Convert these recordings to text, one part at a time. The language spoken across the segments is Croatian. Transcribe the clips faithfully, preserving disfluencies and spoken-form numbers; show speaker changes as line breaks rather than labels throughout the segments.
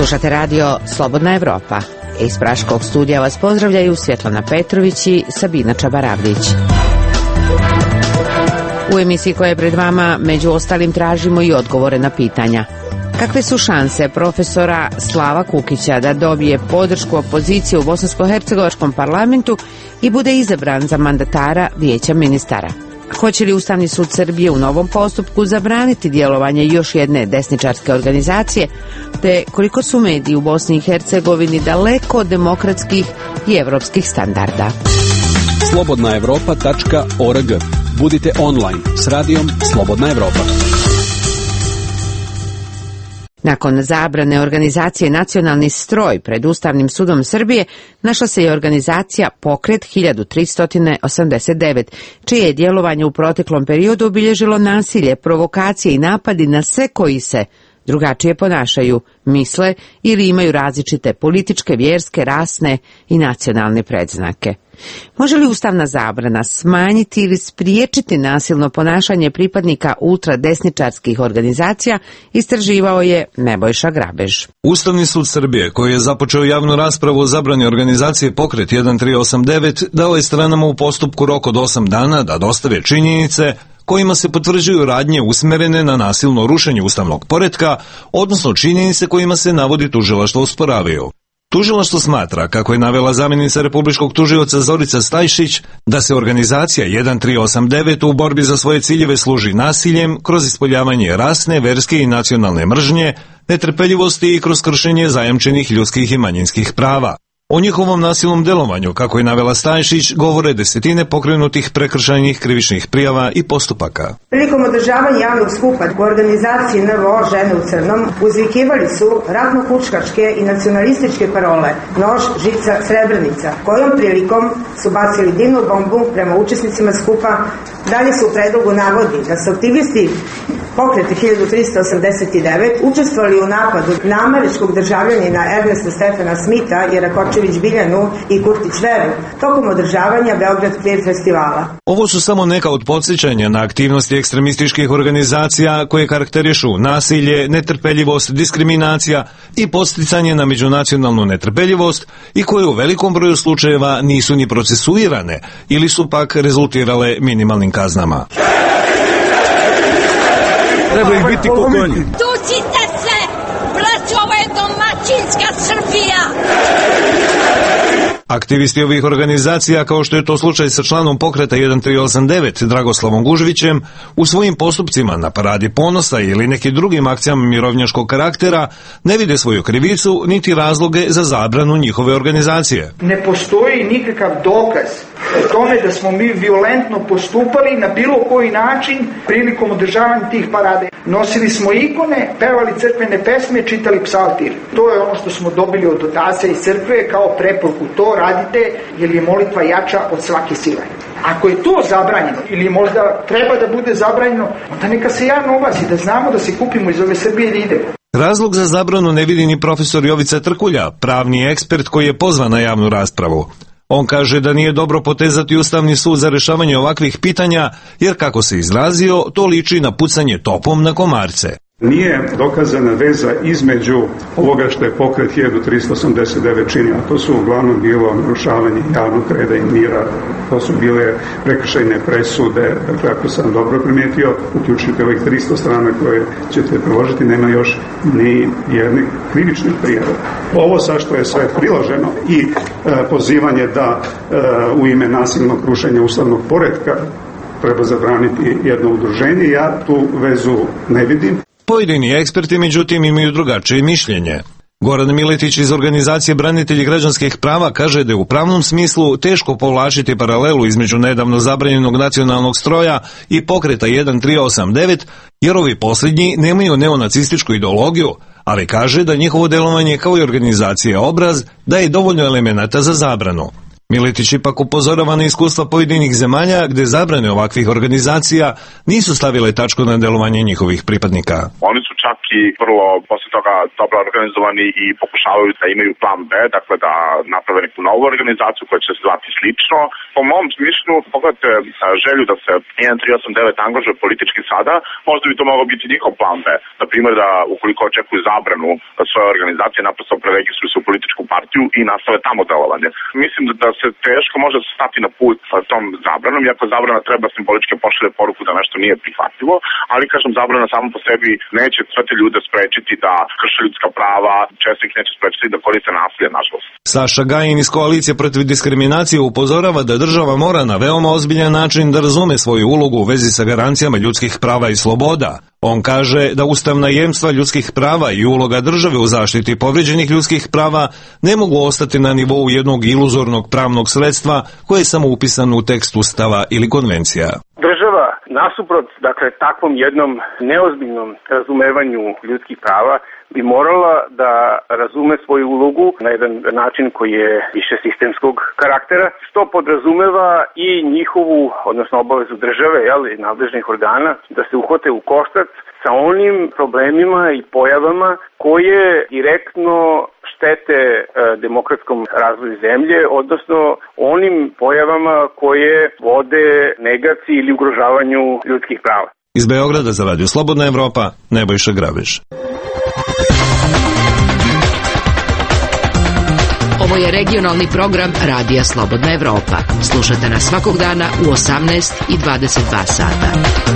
Slušate radio Slobodna Evropa. Iz Praškog studija vas pozdravljaju Svjetlana Petrović i Sabina Čabaravljić. U emisiji koja je pred vama, među ostalim, tražimo i odgovore na pitanja. Kakve su šanse profesora Slava Kukića da dobije podršku opozicije u bosansko-hercegovačkom parlamentu i bude izabran za mandatara Vijeća ministara? Hoće li Ustavni sud Srbije u novom postupku zabraniti djelovanje još jedne desničarske organizacije, te koliko su mediji u Bosni i Hercegovini daleko od demokratskih i evropskih standarda?
slobodna evropa tačka org. Budite online s radijom Slobodna Evropa.
Nakon zabrane organizacije Nacionalni stroj pred Ustavnim sudom Srbije, našla se i organizacija Pokret hiljadu tristo osamdeset devet, čije je djelovanje u proteklom periodu obilježilo nasilje, provokacije i napadi na sve koji se drugačije ponašaju, misle ili imaju različite političke, vjerske, rasne i nacionalne predznake. Može li ustavna zabrana smanjiti ili spriječiti nasilno ponašanje pripadnika ultradesničarskih organizacija, istraživao je Nebojša Grabež.
Ustavni sud Srbije, koji je započeo javnu raspravu o zabrani organizacije Pokret hiljadu tristo osamdeset devet, dao je stranama u postupku rok od osam dana da dostave činjenice kojima se potvrđuju radnje usmerene na nasilno rušenje ustavnog poretka, odnosno činjenice kojima se navodi tužilaštvo osporavaju. Tužilaštvo smatra, kako je navela zamjenica republičkog tužioca Zorica Stajšić, da se organizacija hiljadu tristo osamdeset devet u borbi za svoje ciljeve služi nasiljem kroz ispoljavanje rasne, verske i nacionalne mržnje, netrpeljivosti i kroz kršenje zajamčenih ljudskih i manjinskih prava. O njihovom nasilnom delovanju, kako je navela Stajšić, govore desetine pokrenutih prekršajnih krivičnih prijava i postupaka.
Prilikom održavanja javnog skupa u organizaciji N V O Žene u crnom uzvikivali su ratno-hučkačke i nacionalističke parole Nož, žica, srebrnica, kojom prilikom su bacili dimnu bombu prema učesnicima skupa. Dalje se u predlogu navodi da su aktivisti Pokreta hiljadu tristo osamdeset devet učestvovali u napadu na američkog državljanina Ernesta Stefana Smitha, Jerakočević Biljanu i Kurtić Veru tokom održavanja Beograd Queer festivala.
Ovo su samo neka od podsjećanja na aktivnosti ekstremističkih organizacija koje karakterišu nasilje, netrpeljivost, diskriminacija i podsticanje na međunacionalnu netrpeljivost i koje u velikom broju slučajeva nisu ni procesuirane ili su pak rezultirale minimalnim kaznama.
Treba ih biti ko konji.
Tucite se, braćo, ovo je domaćinska Srbija.
Aktivisti ovih organizacija, kao što je to slučaj sa članom Pokreta hiljadu tristo osamdeset devet Dragoslavom Gužvićem, u svojim postupcima na Paradi ponosa ili nekim drugim akcijama mirovnjačkog karaktera ne vide svoju krivicu niti razloge za zabranu njihove organizacije.
Ne postoji nikakav dokaz o tome da smo mi violentno postupali na bilo koji način prilikom održavanja tih parade. Nosili smo ikone, pevali crkvene pesme, čitali psaltir. To je ono što smo dobili od otaca iz crkve kao preporuku. To radite jer je molitva jača od svake sile. Ako je to zabranjeno ili možda treba da bude zabranjeno, onda neka se javno oglasi da znamo da se kupimo iz ove Srbije i da idemo.
Razlog za zabranu ne vidi ni profesor Jovica Trkulja, pravni ekspert koji je pozvan na javnu raspravu. On kaže da nije dobro potezati Ustavni sud za rješavanje ovakvih pitanja, jer kako se izrazio, to liči na pucanje topom na komarce.
Nije dokazana veza između ovoga što je Pokret hiljadu tristo osamdeset devet činio, a to su uglavnom bilo narušavanje javnog reda i mira, to su bile prekršajne presude, dakle ako sam dobro primijetio, uključite ovih tristo strana koje ćete priložiti, nema još ni jedne krivične prijave. Ovo sa što je sve priloženo i e, pozivanje da e, u ime nasilnog rušenja ustavnog poretka treba zabraniti jedno udruženje, ja tu vezu ne vidim.
Pojedini eksperti, međutim, imaju drugačije mišljenje. Goran Miletić iz organizacije Branitelji građanskih prava kaže da je u pravnom smislu teško povlačiti paralelu između nedavno zabranjenog nacionalnog stroja i Pokreta hiljadu tristo osamdeset devet, jer ovi posljednji nemaju neonacističku ideologiju, ali kaže da njihovo delovanje kao i organizacija obraz daje dovoljno elemenata za zabranu. Miletić ipak upozorava na iskustva pojedinih zemalja gdje zabrane ovakvih organizacija nisu stavile tačku na delovanje njihovih pripadnika.
Oni su čak i vrlo posle toga dobro organizovani i pokušavaju da imaju plan B, dakle da naprave neku novu organizaciju koja će se zvati slično. Po mom smislu, pogledajte želju da se jedan tri osam devet angažuje politički sada, možda bi to mogao biti njihov plan B. Na primjer da ukoliko očekuju zabranu svoje organizacije, naprosto preregistruju se u političku partiju i nastave tamo delovanje. Mislim da se teško može stati na put sa tom zabranom, iako zabrana treba simbolički pošalje poruku da nešto nije prihvatljivo, ali kažem zabrana samo po sebi neće sve te ljude sprečiti da krše ljudska prava, često ih neće sprečiti da koriste nasilje, nažalost.
Saša Gajin iz Koalicije protiv diskriminacije upozorava da država mora na veoma ozbiljan način da razume svoju ulogu u vezi sa garancijama ljudskih prava i sloboda. On kaže da ustavna jemstva ljudskih prava i uloga države u zaštiti povrijeđenih ljudskih prava ne mogu ostati na nivou jednog iluzornog pravnog sredstva koje je samo upisano u tekst ustava ili konvencija.
Država, nasuprot dakle takvom jednom neozbiljnom razumevanju ljudskih prava, bi morala da razume svoju ulogu na jedan način koji je više sistemskog karaktera, što podrazumeva i njihovu, odnosno obavezu države, jel, i nadležnih organa, da se uhvate u koštac sa onim problemima i pojavama koje direktno štete e, demokratskom razvoju zemlje, odnosno onim pojavama koje vode negaciji ili ugrožavanju ljudskih prava.
Iz Beograda za Radio Slobodna Evropa, Nebojša Grabež.
Ovo je regionalni program Radija Slobodna Evropa. Slušate nas svakog dana u osamnaest i dvadeset dva sata.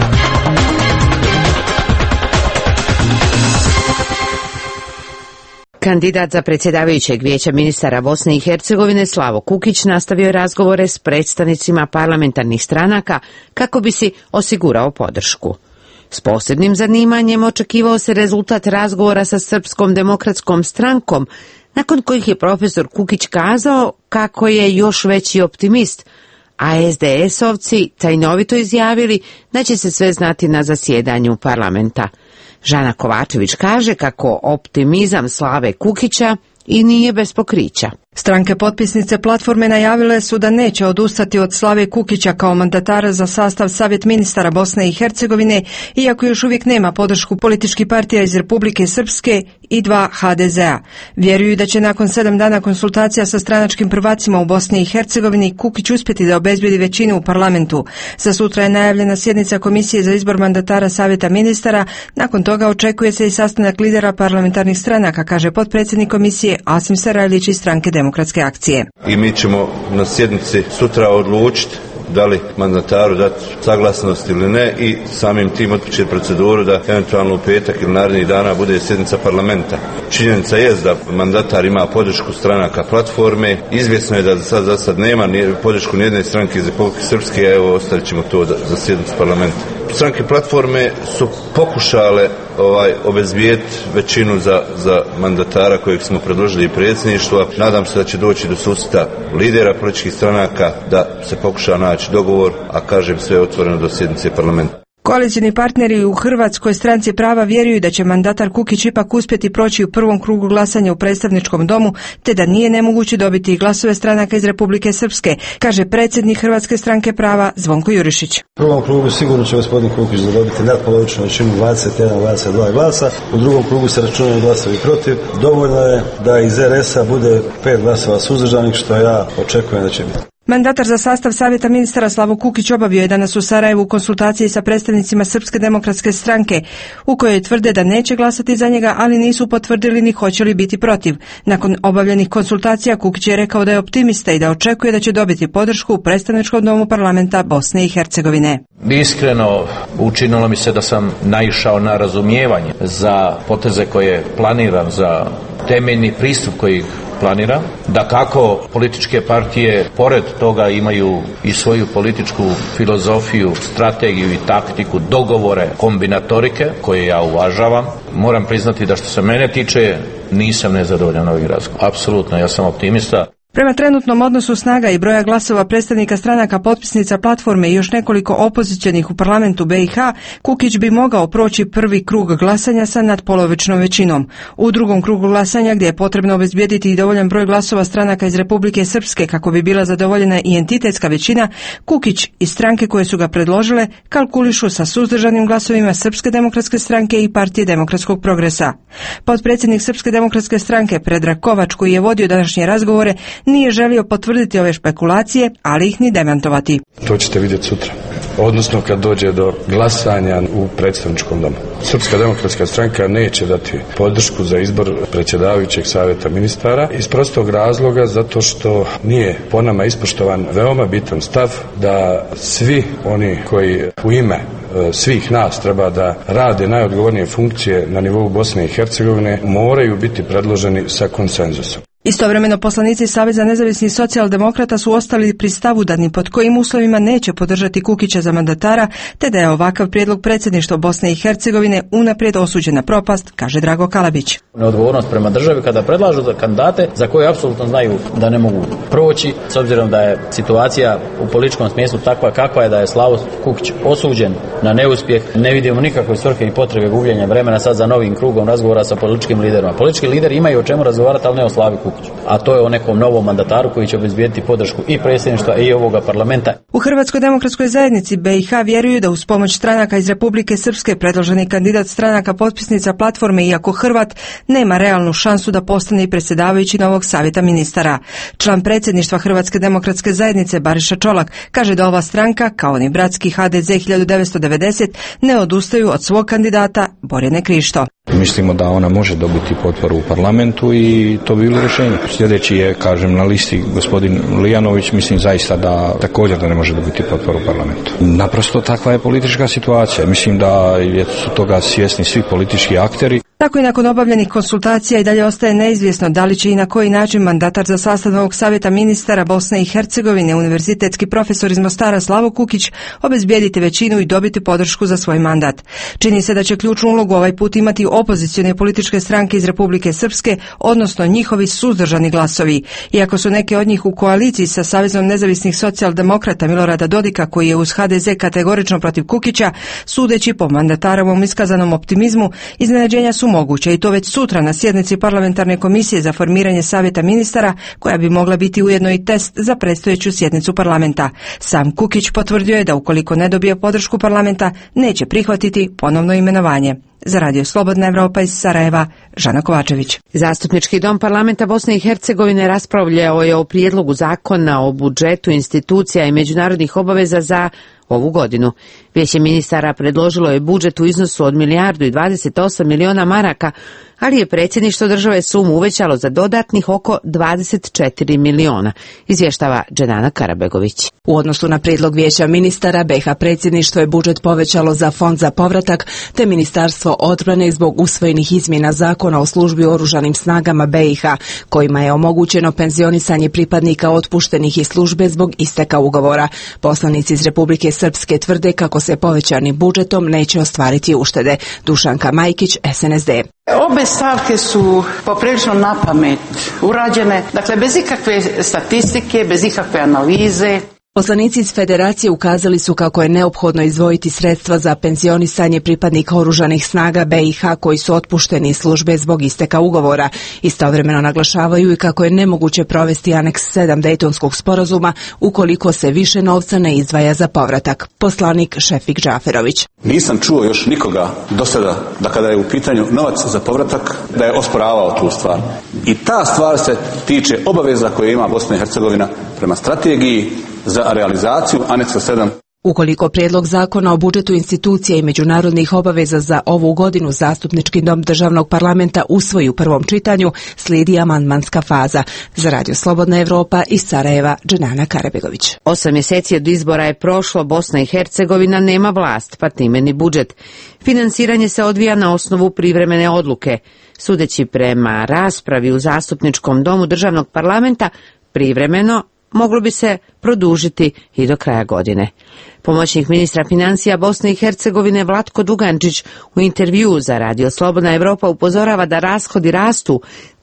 Kandidat za predsjedavajućeg vijeća ministara Bosne i Hercegovine Slavo Kukić nastavio je razgovore s predstavnicima parlamentarnih stranaka kako bi si osigurao podršku. S posebnim zanimanjem očekivao se rezultat razgovora sa Srpskom demokratskom strankom, nakon kojih je profesor Kukić kazao kako je još veći optimist, a es de es-ovci tajnovito izjavili da će se sve znati na zasjedanju parlamenta. Žana Kovačević kaže kako optimizam Slave Kukića i nije bez pokrića.
Stranke potpisnice platforme najavile su da neće odustati od Slave Kukića kao mandatara za sastav Savjet ministara Bosne i Hercegovine, iako još uvijek nema podršku političkih partija iz Republike Srpske i dva ha de zea. Vjeruju da će nakon sedam dana konsultacija sa stranačkim prvacima u Bosni i Hercegovini Kukić uspjeti da obezbijedi većinu u parlamentu. Za sutra je najavljena sjednica Komisije za izbor mandatara Savjeta ministara, nakon toga očekuje se i sastanak lidera parlamentarnih stranaka, kaže potpredsjednik komisije Asim Sarajlić iz stranke Demokratske akcije.
I mi ćemo na sjednici sutra odlučiti da li mandataru dati saglasnost ili ne i samim tim otpočeti proceduru da eventualno u petak ili narednih dana bude sjednica parlamenta. Činjenica je da mandatar ima podršku stranaka platforme. Izvjesno je da sad za sad nema ni podršku nijedne stranke iz Republike Srpske, a evo ostavit ćemo to da, za sjednicu parlamenta. Stranke platforme su pokušale ovaj obezbijeti većinu za, za mandatara kojeg smo predložili i predsjedništva. Nadam se da će doći do susreta lidera političkih stranaka da se pokuša naći dogovor, a kažem sve otvoreno do sjednice parlamenta.
Koalicijni partneri u Hrvatskoj stranci prava vjeruju da će mandatar Kukić ipak uspjeti proći u prvom krugu glasanja u predstavničkom domu, te da nije nemoguće dobiti i glasove stranaka iz Republike Srpske, kaže predsjednik Hrvatske stranke prava Zvonko Jurišić.
U prvom krugu sigurno će gospodin Kukić dobiti nadpolovičnu većinu dvadeset jedan dvadeset dva glasa, u drugom krugu se računaju glasovi protiv. Dovoljno je da iz er es a bude pet glasova suzdržanih, što ja očekujem da će biti.
Mandatar za sastav Savjeta ministara Slavo Kukić obavio je danas u Sarajevu u konsultaciji sa predstavnicima Srpske demokratske stranke, u kojoj tvrde da neće glasati za njega, ali nisu potvrdili ni hoće li biti protiv. Nakon obavljenih konsultacija Kukić je rekao da je optimista i da očekuje da će dobiti podršku u predstavničkom domu parlamenta Bosne i Hercegovine.
Iskreno, učinilo mi se da sam naišao na razumijevanje za poteze koje planiram, za temeljni pristup koji planira, da kako političke partije pored toga imaju i svoju političku filozofiju, strategiju i taktiku, dogovore, kombinatorike koje ja uvažavam. Moram priznati da što se mene tiče nisam nezadovoljan ovih razgovora. Apsolutno, ja sam optimista.
Prema trenutnom odnosu snaga i broja glasova predstavnika stranaka potpisnica platforme i još nekoliko opozicionih u parlamentu B i H, Kukić bi mogao proći prvi krug glasanja sa natpolovičnom većinom. U drugom krugu glasanja, gdje je potrebno obezbijediti i dovoljan broj glasova stranaka iz Republike Srpske kako bi bila zadovoljena i entitetska većina, Kukić i stranke koje su ga predložile kalkulišu sa suzdržanim glasovima Srpske demokratske stranke i Partije demokratskog progresa. Potpredsjednik Srpske demokratske stranke Predrag Kovač, koji je vodio današnje razgovore, nije želio potvrditi ove špekulacije, ali ih ni demantovati.
To ćete vidjeti sutra, odnosno kad dođe do glasanja u predstavničkom domu. Srpska demokratska stranka neće dati podršku za izbor predsjedavajućeg savjeta ministara iz prostog razloga zato što nije po nama ispoštovan veoma bitan stav da svi oni koji u ime svih nas treba da rade najodgovornije funkcije na nivou Bosne i Hercegovine moraju biti predloženi sa konsenzusom.
Istovremeno poslanici Saveza nezavisnih socijaldemokrata su ostali pri stavu da ni pod kojim uslovima neće podržati Kukića za mandatara, te da je ovakav prijedlog predsjedništva Bosne i Hercegovine unaprijed osuđen na propast, kaže Drago Kalabić.
Neodgovornost prema državi kada predlažu za kandidate za koje apsolutno znaju da ne mogu proći, s obzirom da je situacija u političkom smislu takva kakva je, da je Slavo Kukić osuđen na neuspjeh. Ne vidimo nikakve svrhe i potrebe gubljenja vremena sad za novim krugom razgovora sa političkim liderima. Politički lideri imaju o čemu razgovarati, ali ne o Slavi Kukiću. A to je o nekom novom mandataru koji će obezbijediti podršku i predsjedništva i ovoga parlamenta.
U Hrvatskoj demokratskoj zajednici B i H vjeruju da uz pomoć stranaka iz Republike Srpske predloženi kandidat stranaka potpisnica platforme, iako Hrvat, nema realnu šansu da postane i predsjedavajući novog savjeta ministara. Član predsjedništva Hrvatske demokratske zajednice Bariša Čolak kaže da ova stranka, kao ni bratski H D Z hiljadu devetsto devedeset, ne odustaju od svog kandidata Borjane Krišto.
Mislimo da ona može dobiti potporu u parlamentu i to bi bilo rješenje. Sljedeći je, kažem, na listi gospodin Lijanović, mislim zaista da također da ne može dobiti potporu u parlamentu. Naprosto takva je politička situacija. Mislim da su toga svjesni svi politički akteri.
Tako i nakon obavljenih konsultacija i dalje ostaje neizvjesno da li će i na koji način mandatar za sastav novog savjeta ministara Bosne i Hercegovine, univerzitetski profesor iz Mostara Slavo Kukić, obezbijediti većinu i dobiti podršku za svoj mandat. Čini se da će ključnu ulogu ovaj put imati opozicione političke stranke iz Republike Srpske, odnosno njihovi suzdržani glasovi. Iako su neke od njih u koaliciji sa Savezom nezavisnih socijaldemokrata Milorada Dodika, koji je uz H D Z kategorično protiv Kukića, sudeći po mandatarovom iskazanom optimizmu, iznenađenja su moguće i to već sutra na sjednici parlamentarne komisije za formiranje savjeta ministara, koja bi mogla biti ujedno i test za predstojeću sjednicu parlamenta. Sam Kukić potvrdio je da ukoliko ne dobije podršku parlamenta, neće prihvatiti ponovno imenovanje. Za Radio Slobodna Evropa iz Sarajeva, Žana Kovačević.
Zastupnički dom parlamenta Bosne i Hercegovine raspravljao je o prijedlogu zakona o budžetu institucija i međunarodnih obaveza za ovu godinu. Vijeće ministara predložilo je budžet u iznosu od milijardu i dvadeset osam miliona maraka, ali je predsjedništvo države sumu uvećalo za dodatnih oko dvadeset četiri miliona, izvještava Dženana Karabegović.
U odnosu na prijedlog vijeća ministara, B i H predsjedništvo je budžet povećalo za fond za povratak, te Ministarstvo odbrane zbog usvojenih izmjena zakona o službi u oružanim snagama B i H, kojima je omogućeno penzionisanje pripadnika otpuštenih iz službe zbog isteka ugovora. Poslanici iz Republike Srpske tvrde kako se povećanim budžetom neće ostvariti uštede. Dušanka Majkić, S N S D.
Obe stavke su poprilično na pamet urađene, dakle bez ikakve statistike, bez ikakve analize.
Poslanici iz Federacije ukazali su kako je neophodno izdvojiti sredstva za penzionisanje pripadnika oružanih snaga B i H koji su otpušteni iz službe zbog isteka ugovora. Istovremeno naglašavaju i kako je nemoguće provesti aneks sedam Dejtonskog sporazuma ukoliko se više novca ne izdvaja za povratak. Poslanik Šefik Džaferović.
Nisam čuo još nikoga do sada da kada je u pitanju novac za povratak da je osporavao tu stvar. I ta stvar se tiče obaveza koje ima Bosna i Hercegovina prema strategiji za realizaciju aneksa sedam.
Ukoliko prijedlog zakona o budžetu institucija i međunarodnih obaveza za ovu godinu Zastupnički dom državnog parlamenta usvoji u prvom čitanju, slijedi amandmanska faza. Za Radio Slobodna Evropa iz Sarajeva, Dženana Karabegović.
Osam mjeseci od izbora je prošlo, Bosna i Hercegovina nema vlast, pa time ni budžet. Finansiranje se odvija na osnovu privremene odluke. Sudeći prema raspravi u Zastupničkom domu državnog parlamenta, privremeno moglo bi se produžiti i do kraja godine. Pomoćnik ministra financija Bosne i Hercegovine Vlatko Dugančić u intervjuu za Radio Slobodna Evropa upozorava da rashodi rastu,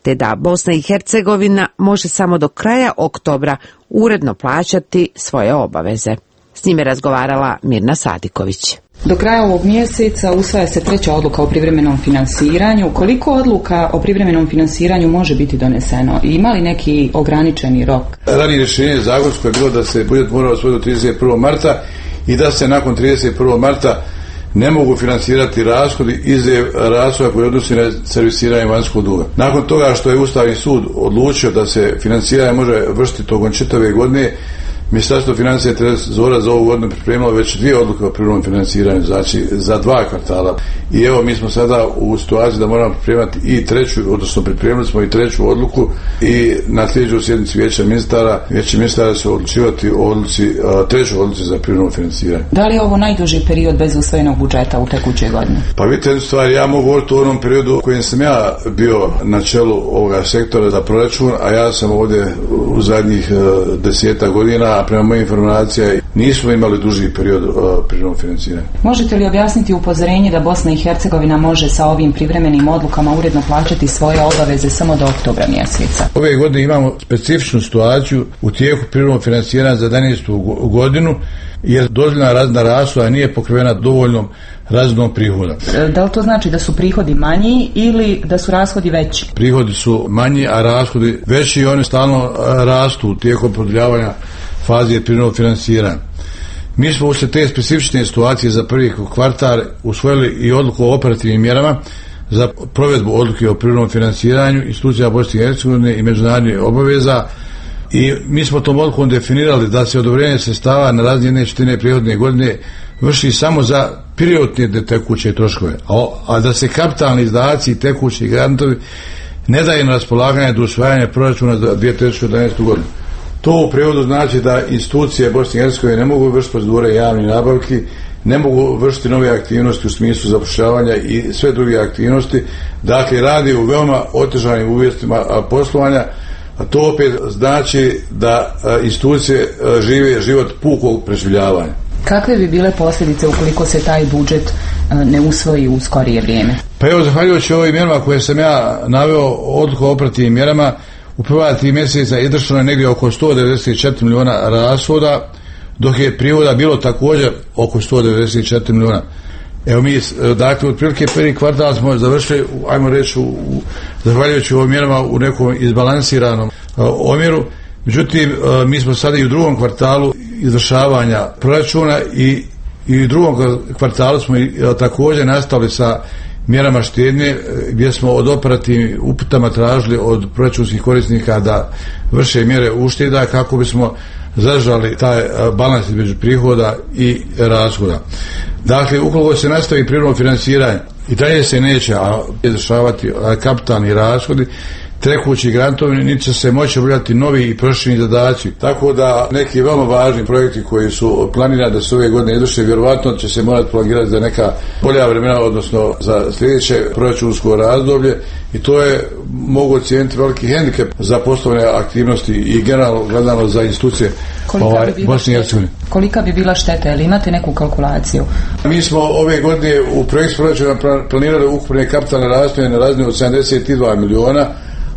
te da Bosna i Hercegovina može samo do kraja oktobra uredno plaćati svoje obaveze. S njime razgovarala Mirna Sadiković.
Do kraja ovog mjeseca usvaja se treća odluka o privremenom finansiranju. Koliko odluka o privremenom finansiranju može biti doneseno? Ima li neki ograničeni rok?
Ranije rješenje zakonsko je bilo da se budžet mora usvojiti do trideset prvog marta i da se nakon trideset prvog marta ne mogu finansirati rashodi izuzev rashoda koji odnosi na servisiranje vanjskog duga. Nakon toga što je Ustavni sud odlučio da se finansiranje može vršiti tokom čitave godine, Ministarstvo financija i Trezora za ovu godinu pripremilo već dvije odluke o privremenom financiranju, znači za dva kvartala. I evo mi smo sada u situaciji da moramo pripremati i treću, odnosno pripremili smo i treću odluku i na sljedećoj sjednici Vijeća ministara, Vijeće ministara će odlučivati o odluci, trećoj odluci za privremeno financiranje.
Da li je ovo najduži period bez usvojenog budžeta u tekućoj godini?
Pa vidite jednu stvar, ja mogu govoriti o onom periodu u kojem sam ja bio na čelu ovoga sektora za proračun, a ja sam ovdje u zadnjih deseta godina, a prema mojim informacija nismo imali duži period uh, privremenog financiranja.
Možete li objasniti upozorenje da Bosna i Hercegovina može sa ovim privremenim odlukama uredno plaćati svoje obaveze samo do oktobra mjeseca?
Ove godine imamo specifičnu situaciju u tijeku privremenog financiranja za jedanaestu godinu, jer dozvoljena razina rashoda nije pokrivena dovoljnom razinom prihoda.
Da li to znači da su prihodi manji ili da su rashodi veći?
Prihodi su manji, a rashodi veći i oni stalno rastu tijekom produljavanja fazi privremenog financiranja. Mi smo uslijed te specifične situacije za prvi kvartal usvojili i odluku o operativnim mjerama za provedbu odluke o privremenom financiranju institucija Bosne i Hercegovine i međunarodnih obaveza i mi smo tom odlukom definirali da se odobrenje sredstava na razini jedne četvrtine prihodne godine vrši samo za periodne tekuće troškove, a, a da se kapitalni izdaci i tekući grantovi ne daje na raspolaganje do usvajanja proračuna za dvije tisuće jedanaestu godinu. To u prijevodu znači da institucije Bosne i Hercegovine ne mogu vršiti procedure javnih nabavki, ne mogu vršiti nove aktivnosti u smislu zapošljavanja i sve druge aktivnosti. Dakle, radi u veoma otežanim uvjetima poslovanja, a to opet znači da institucije žive život pukog preživljavanja.
Kakve bi bile posljedice ukoliko se taj budžet ne usvoji u skorije vrijeme?
Pa evo, zahvaljujući ovim mjerama koje sam ja naveo, odluku o operativnim mjerama, u prva tri mjeseca izvršeno je negdje oko sto devedeset četiri milijuna rashoda, dok je prihoda bilo također oko sto devedeset četiri milijuna. Evo mi, dakle, otprilike prvi kvartal smo završili, ajmo reći, u, u, zahvaljujući ovim mjerama u nekom izbalansiranom uh, omjeru. Međutim, uh, mi smo sada i u drugom kvartalu izvršavanja proračuna i, i u drugom kvartalu smo i, uh, također nastavili sa mjerama štednje gdje smo od operativnih uputama tražili od proračunskih korisnika da vrše mjere ušteda kako bismo zadržali taj balans između prihoda i rashoda. Dakle, ukoliko se nastavi privremeno financiranje i dalje se neće izvršavati kapitalni rashodi, tekući grantovi, niti će se moći obavljati novi i prošireni zadaci. Tako da neki veoma važni projekti koji su planirani da se ove godine izvrše, vjerovatno će se morati plagirati za neka bolja vremena, odnosno za sljedeće proračunsko razdoblje, i to je, mogu ocijeniti, veliki hendikep za poslovne aktivnosti i generalno gledano za institucije ovaj, Bosne i Hercegovine.
Kolika bi bila šteta, ili imate neku kalkulaciju?
Mi smo ove godine u projektu proračuna planirali ukupne kapitalne rashode na razini od sedamdeset dva milijuna,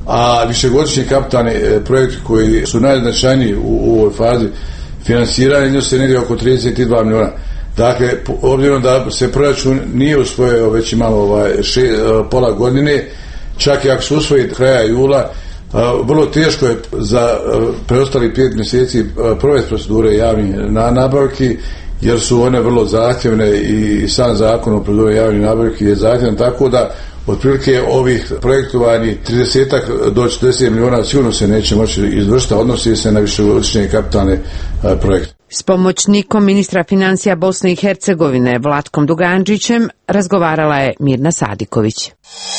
a višegodišnji kapitalni projekti koji su najznačajniji u, u ovoj fazi finansiranja iznose negdje oko trideset dva milijuna. Dakle, obzirom da se proračun nije usvojio, već imamo ovaj še, pola godine, čak i ako se usvoji kraja jula, vrlo teško je za preostali pet mjeseci provesti procedure javnih nabavki, jer su one vrlo zahtjevne i sam zakon o proceduri javnih nabavki je zahtjevan, tako da otprilike ovih projektovani trideset do četrdeset milijuna sigurno se neće moći izvršiti, odnosi se na višegodišnje kapitalne projekte.
S pomoćnikom ministra financija Bosne i Hercegovine Vlatkom Dugančićem razgovarala je Mirna Sadiković.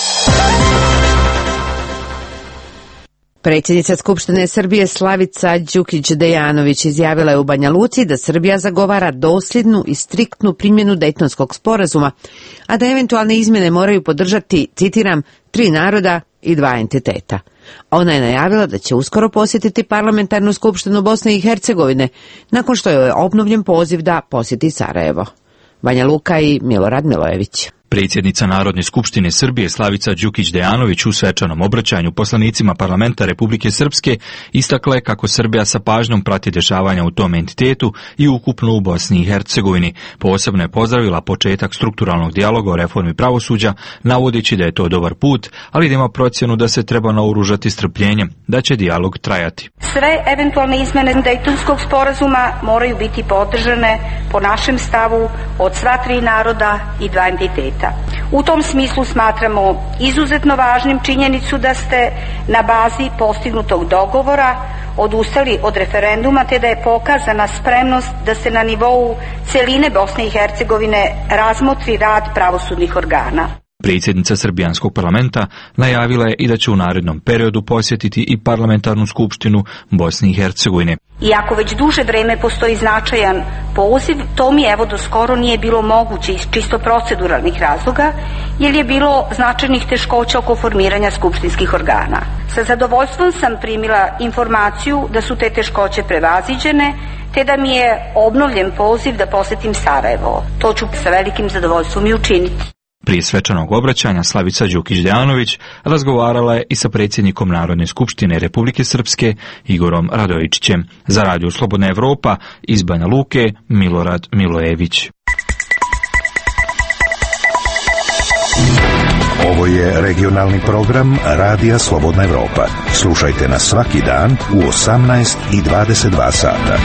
Predsjednica Skupštine Srbije Slavica Đukić-Dejanović izjavila je u Banja Luci da Srbija zagovara dosljednu i striktnu primjenu Dejtonskog sporazuma, a da eventualne izmjene moraju podržati, citiram, tri naroda i dva entiteta. Ona je najavila da će uskoro posjetiti parlamentarnu skupštinu Bosne i Hercegovine, nakon što je obnovljen poziv da posjeti Sarajevo. Banja Luka i Milorad Milojević.
Predsjednica Narodne skupštine Srbije Slavica Đukić-Dejanović u svečanom obraćanju poslanicima parlamenta Republike Srpske istakla je kako Srbija sa pažnjom prati dešavanja u tom entitetu i ukupno u Bosni i Hercegovini. Posebno je pozdravila početak strukturalnog dijaloga o reformi pravosuđa, navodeći da je to dobar put, ali da ima procjenu da se treba naoružati strpljenjem, da će dijalog trajati.
Sve eventualne izmene Dejtonskog sporazuma moraju biti podržane po našem stavu od sva tri naroda i dva entiteta. U tom smislu smatramo izuzetno važnim činjenicu da ste na bazi postignutog dogovora odustali od referenduma, te da je pokazana spremnost da se na nivou celine Bosne i Hercegovine razmotri rad pravosudnih organa.
Predsjednica Srbijanskog parlamenta najavila je i da će u narednom periodu posjetiti i parlamentarnu skupštinu Bosne i Hercegovine.
Iako već duže vreme postoji značajan poziv, to mi evo do skoro nije bilo moguće iz čisto proceduralnih razloga, jer je bilo značajnih teškoća oko formiranja skupštinskih organa. Sa zadovoljstvom sam primila informaciju da su te teškoće prevaziđene, te da mi je obnovljen poziv da posjetim Sarajevo. To ću sa velikim zadovoljstvom i učiniti.
Prije svečanog obraćanja Slavica Đukić-Dejanović razgovarala je i sa predsjednikom Narodne skupštine Republike Srpske Igorom Radojičićem. Za Radio Slobodna Evropa iz Banja Luke Milorad Milojević.
Ovo je regionalni program Radija Slobodna Evropa. Slušajte nas svaki dan u osamnaest i dvadeset dva sata.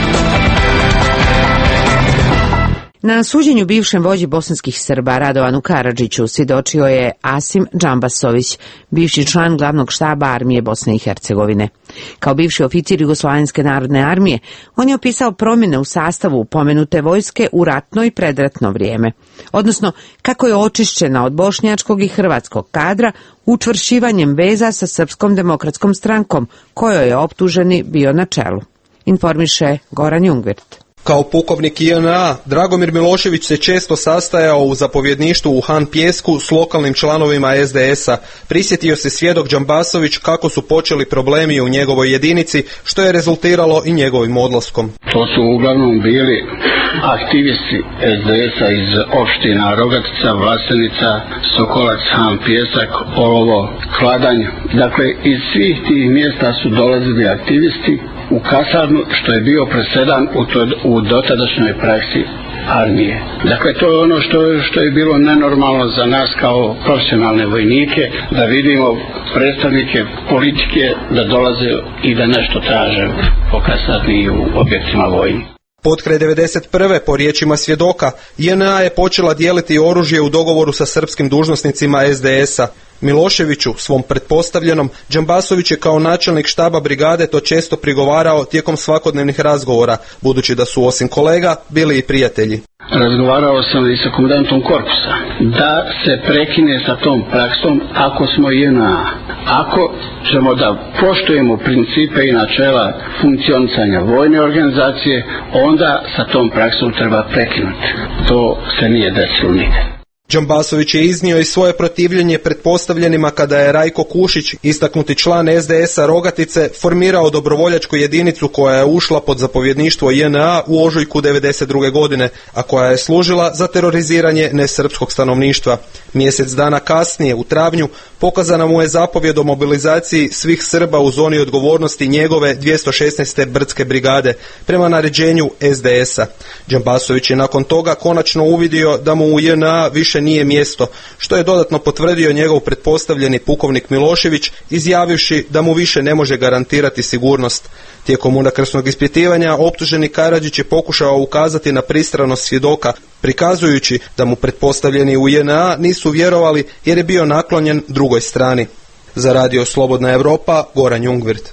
Na suđenju bivšem vođi bosanskih Srba Radovanu Karadžiću svjedočio je Asim Džambasović, bivši član glavnog štaba armije Bosne i Hercegovine. Kao bivši oficir Jugoslovenske narodne armije, on je opisao promjene u sastavu pomenute vojske u ratno i predratno vrijeme, odnosno kako je očišćena od bošnjačkog i hrvatskog kadra učvršćivanjem veza sa Srpskom demokratskom strankom, kojoj je optuženi bio na čelu. Informiše Goran Jungwirth.
Kao pukovnik J N A, Dragomir Milošević se često sastajao u zapovjedništvu u Han Pjesku s lokalnim članovima S D S-a. Prisjetio se svjedok Džambasović kako su počeli problemi u njegovoj jedinici, što je rezultiralo i njegovim odlaskom.
To su uglavnom bili aktivisti S D S-a iz opština Rogatica, Vlasenica, Sokolac, Han Pjesak, Olovo, Kladanj. Dakle, iz svih tih mjesta su dolazili aktivisti u kasarnu, što je bio presedan u, to, u dotadašnjoj praksi armije. Dakle, to je ono što, što je bilo nenormalno za nas kao profesionalne vojnike, da vidimo predstavnike politike da dolaze i da nešto traže po kasarni i u objektima vojni.
Potkraj devedeset prve po riječima svjedoka, J N A je počela dijeliti oružje u dogovoru sa srpskim dužnosnicima S D S-a. Miloševiću, svom pretpostavljenom, Džambasović je kao načelnik štaba brigade to često prigovarao tijekom svakodnevnih razgovora, budući da su osim kolega bili i prijatelji.
Razgovarao sam i sa komandantom korpusa da se prekine sa tom praksom ako smo J N A. Ako ćemo da poštujemo principe i načela funkcionisanja vojne organizacije, onda sa tom praksom treba prekinuti. To se nije desilo nikad.
Džambasović je iznio i svoje protivljenje pretpostavljenima kada je Rajko Kušić, istaknuti član S D S-a Rogatice, formirao dobrovoljačku jedinicu koja je ušla pod zapovjedništvo J N A u ožujku devedeset druge godine, a koja je služila za teroriziranje nesrpskog stanovništva. Mjesec dana kasnije, u travnju, pokazana mu je zapovjed o mobilizaciji svih Srba u zoni odgovornosti njegove dvjesto šesnaeste brdske brigade prema naređenju S D S-a. Džambasović je nakon toga konačno uvidio da mu u J N A više nije mjesto, što je dodatno potvrdio njegov pretpostavljeni pukovnik Milošević, izjavivši da mu više ne može garantirati sigurnost. Tijekom unakrsnog ispitivanja optuženi Karadžić je pokušao ukazati na pristranost svjedoka, prikazujući da mu pretpostavljeni u J N A nisu vjerovali jer je bio naklonjen drugoj strani. Za Radio Slobodna Evropa, Goran Jungwirth.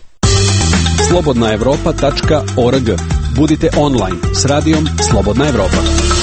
slobodna evropa tačka org. Budite online s radijom Slobodna Evropa.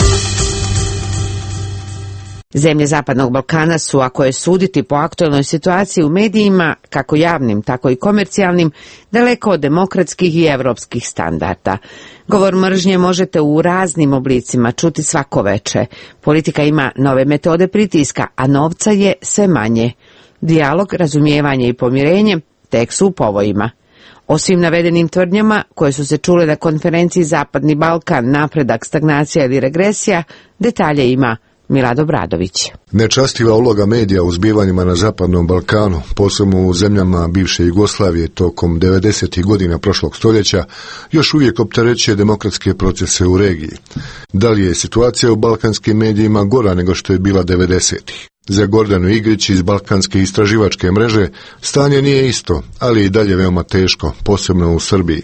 Zemlje Zapadnog Balkana su, ako je suditi po aktualnoj situaciji u medijima, kako javnim, tako i komercijalnim, daleko od demokratskih i evropskih standarda. Govor mržnje možete u raznim oblicima čuti svako veče. Politika ima nove metode pritiska, a novca je sve manje. Dijalog, razumijevanje i pomirenje tek su u povojima. O svim navedenim tvrdnjama, koje su se čule na konferenciji Zapadni Balkan, napredak, stagnacija ili regresija, detalje ima Milado Bradović.
Nečastiva uloga medija u zbivanjima na Zapadnom Balkanu, posebno u zemljama bivše Jugoslavije tokom devedesetih godina prošlog stoljeća, još uvijek opterećuje demokratske procese u regiji. Da li je situacija u balkanskim medijima gora nego što je bila devedesetih? Za Gordanu Igrić iz Balkanske istraživačke mreže stanje nije isto, ali i dalje veoma teško, posebno u Srbiji.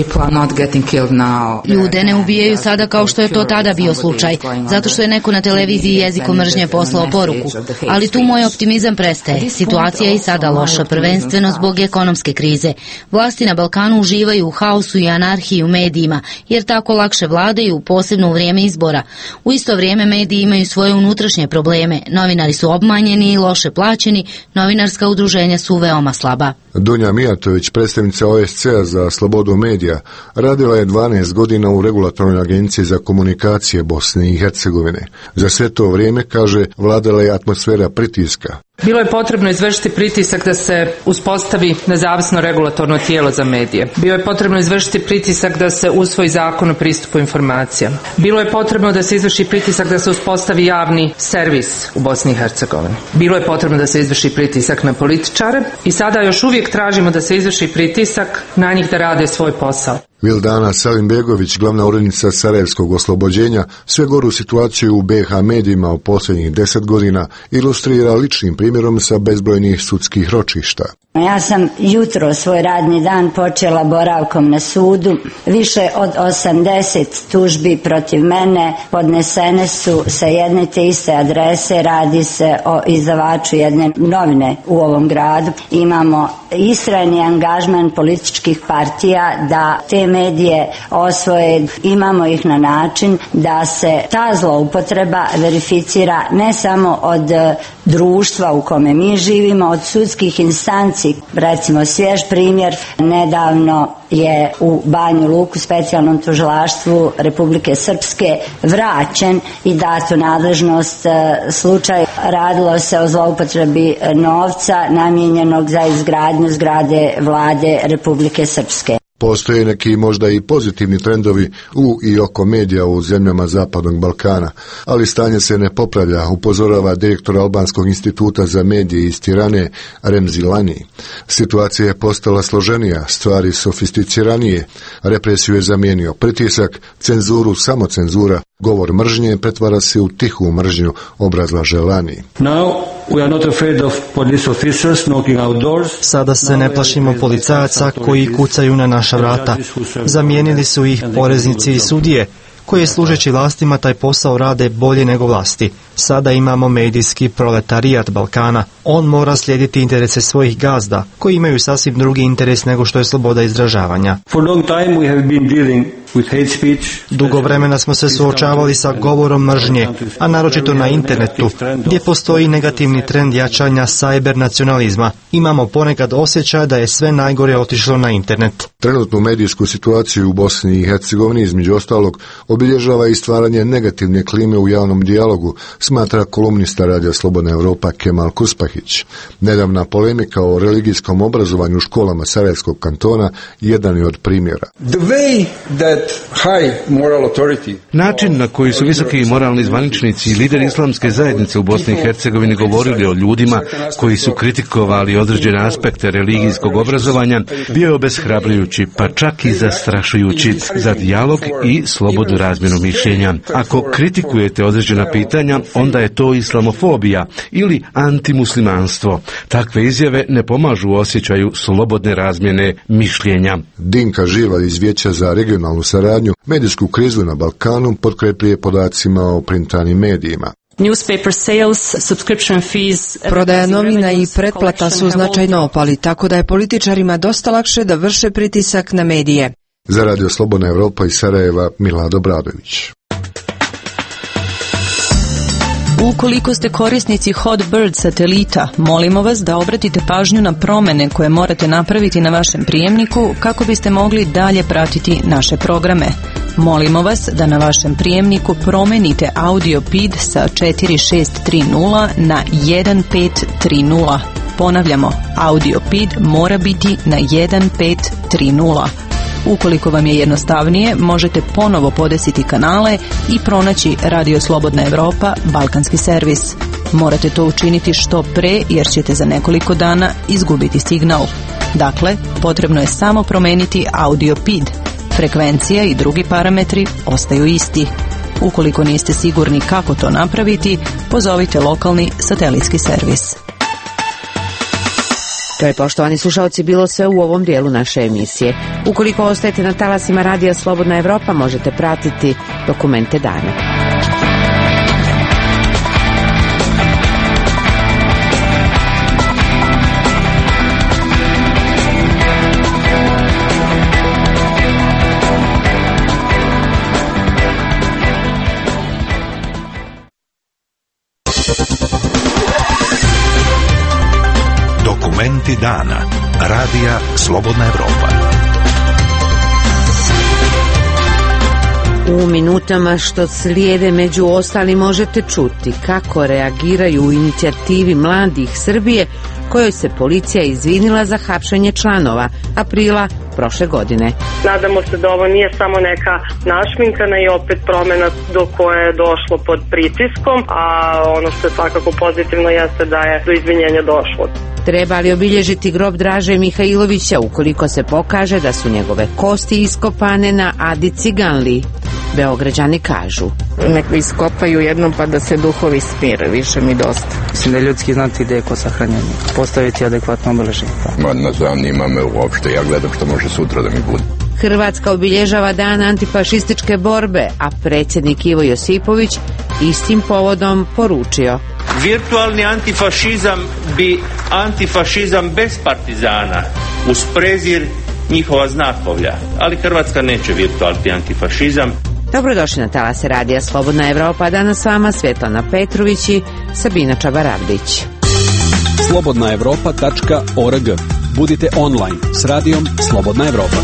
Ljude ne ubijaju sada kao što je to tada bio slučaj, zato što je neko na televiziji jezikom mržnje poslao poruku. Ali tu moj optimizam prestaje. Situacija je i sada loša, prvenstveno zbog ekonomske krize. Vlasti na Balkanu uživaju u haosu i anarhiji u medijima, jer tako lakše vladaju, posebno u vrijeme izbora. U isto vrijeme mediji imaju svoje unutrašnje probleme. Novinari su obmanjeni i loše plaćeni, novinarska udruženja su veoma slaba.
Dunja Mijatović, predstavnica O S C-a za slobodu medija, radila je dvanaest godina u Regulatornoj agenciji za komunikacije Bosne i Hercegovine. Za sve to vrijeme, kaže, vladala je atmosfera pritiska.
Bilo je potrebno izvršiti pritisak da se uspostavi nezavisno regulatorno tijelo za medije. Bilo je potrebno izvršiti pritisak da se usvoji zakon o pristupu informacijama. Bilo je potrebno da se izvrši pritisak da se uspostavi javni servis u Bosni i Hercegovini. Bilo je potrebno da se izvrši pritisak na političare i sada još uvijek tražimo da se izvrši pritisak na njih da rade svoj posao.
Vildana Salimbegović, glavna urednica Sarajevskog oslobođenja, sve goru situaciju u B H medijima u posljednjih deset godina ilustrira ličnim primjerom sa bezbrojnih sudskih ročišta.
Ja sam jutro svoj radni dan počela boravkom na sudu. Više od osamdeset tužbi protiv mene podnesene su sa jedne te iste adrese. Radi se o izdavaču jedne novine u ovom gradu. Imamo istrajni angažman političkih partija da te medije osvoje. Imamo ih na način da se ta zloupotreba verificira ne samo od društva u kome mi živimo, od sudskih instanci. Recimo svjež primjer, nedavno je u Banju Luku specijalnom tužilaštvu Republike Srpske vraćen i dato nadležnost slučaj. Radilo se o zloupotrebi novca namijenjenog za izgradnju zgrade vlade Republike Srpske.
Postoje neki možda i pozitivni trendovi u i oko medija u zemljama Zapadnog Balkana, ali stanje se ne popravlja, upozorava direktor Albanskog instituta za medije iz Tirane Remzi Lani. Situacija je postala složenija, stvari sofisticiranije, represiju je zamijenio pritisak, cenzuru samocenzura, govor mržnje pretvara se u tihu mržnju, obrazlaže Lani.
Sada se ne plašimo policajaca koji kucaju na naša vrata. Zamijenili su ih poreznici i sudije, koje služeći vlastima taj posao rade bolje nego vlasti. Sada imamo medijski proletarijat Balkana. On mora slijediti interese svojih gazda, koji imaju sasvim drugi interes nego što je sloboda izražavanja. Dugo vremena smo se suočavali sa govorom mržnje, a naročito na internetu, gdje postoji negativni trend jačanja cyber nacionalizma. Imamo ponekad osjećaj da je sve najgore otišlo na internet.
Trenutnu medijsku situaciju u Bosni i Hercegovini, između ostalog, obilježava i stvaranje negativne klime u javnom dijalogu, smatra kolumnista Radija Slobodna Evropa Kemal Kuspahić. Nedavna polemika o religijskom obrazovanju u školama Sarajevskog kantona jedan je od primjera.
Način na koji su visoki moralni zvaničnici i lideri islamske zajednice u Bosni i Hercegovini govorili o ljudima koji su kritikovali određene aspekte religijskog obrazovanja bio je obeshrabrujući, pa čak i zastrašujući za dijalog i slobodnu razmjenu mišljenja. Ako kritikujete određena pitanja, onda je to islamofobija ili antimuslimanstvo. Takve izjave ne pomažu u osjećaju slobodne razmjene mišljenja.
Dinka Živa iz Vijeća za regionalnu saradnju medijsku krizu na Balkanu potkrepljuje podacima o printanim medijima.
Prodaja novina i pretplata su značajno opali, tako da je političarima dosta lakše da vrše pritisak na medije.
Za Radio Slobodna Evropa iz Sarajeva, Milado Bradović.
Ukoliko ste korisnici Hotbird satelita, molimo vas da obratite pažnju na promjene koje morate napraviti na vašem prijemniku kako biste mogli dalje pratiti naše programe. Molimo vas da na vašem prijemniku promijenite audio P I D sa četiri šest tri nula na jedan pet tri nula. Ponavljamo, audio P I D mora biti na jedan pet tri nula. Ukoliko vam je jednostavnije, možete ponovo podesiti kanale i pronaći Radio Slobodna Evropa, Balkanski servis. Morate to učiniti što pre jer ćete za nekoliko dana izgubiti signal. Dakle, potrebno je samo promeniti audio P I D. Frekvencija i drugi parametri ostaju isti. Ukoliko niste sigurni kako to napraviti, pozovite lokalni satelitski servis.
To je, poštovani slušalci, bilo sve u ovom dijelu naše emisije. Ukoliko ostajete na talasima Radija Slobodna Evropa, možete pratiti dokumente dana.
Dokumenti dana. Radija Slobodna Evropa.
U minutama što slijede među ostalim možete čuti kako reagiraju u inicijativi Mladih Srbije kojoj se policija izvinila za hapšenje članova aprila prošle godine.
Nadamo se da ovo nije samo neka našminkana i opet promjena do koje je došlo pod pritiskom, a ono što je svakako pozitivno jeste da je do izvinjenja došlo.
Treba li obilježiti grob Draže Mihajlovića ukoliko se pokaže da su njegove kosti iskopane na Adi Ciganliji? Beograđani kažu.
Nek iskopaju jednom pa da se duhovi smire, više mi dosta.
Mislim da je ljudski znati gde je ko sahranjenje, postaviti adekvatno obeleženje.
Ma ne zanima me uopšte, ja gledam što može sutra da mi bude.
Hrvatska obilježava dan antifašističke borbe, a predsjednik Ivo Josipović istim povodom poručio:
virtualni antifašizam bi antifašizam bez partizana, uz prezir njihova znakovlja, ali Hrvatska neće virtualni antifašizam.
Dobrodošli na talase Radija Slobodna Evropa, danas s vama Svetlana Petrović i Sabina Čabaravdić.
slobodna evropa tačka org. Budite online s radijom Slobodna Evropa.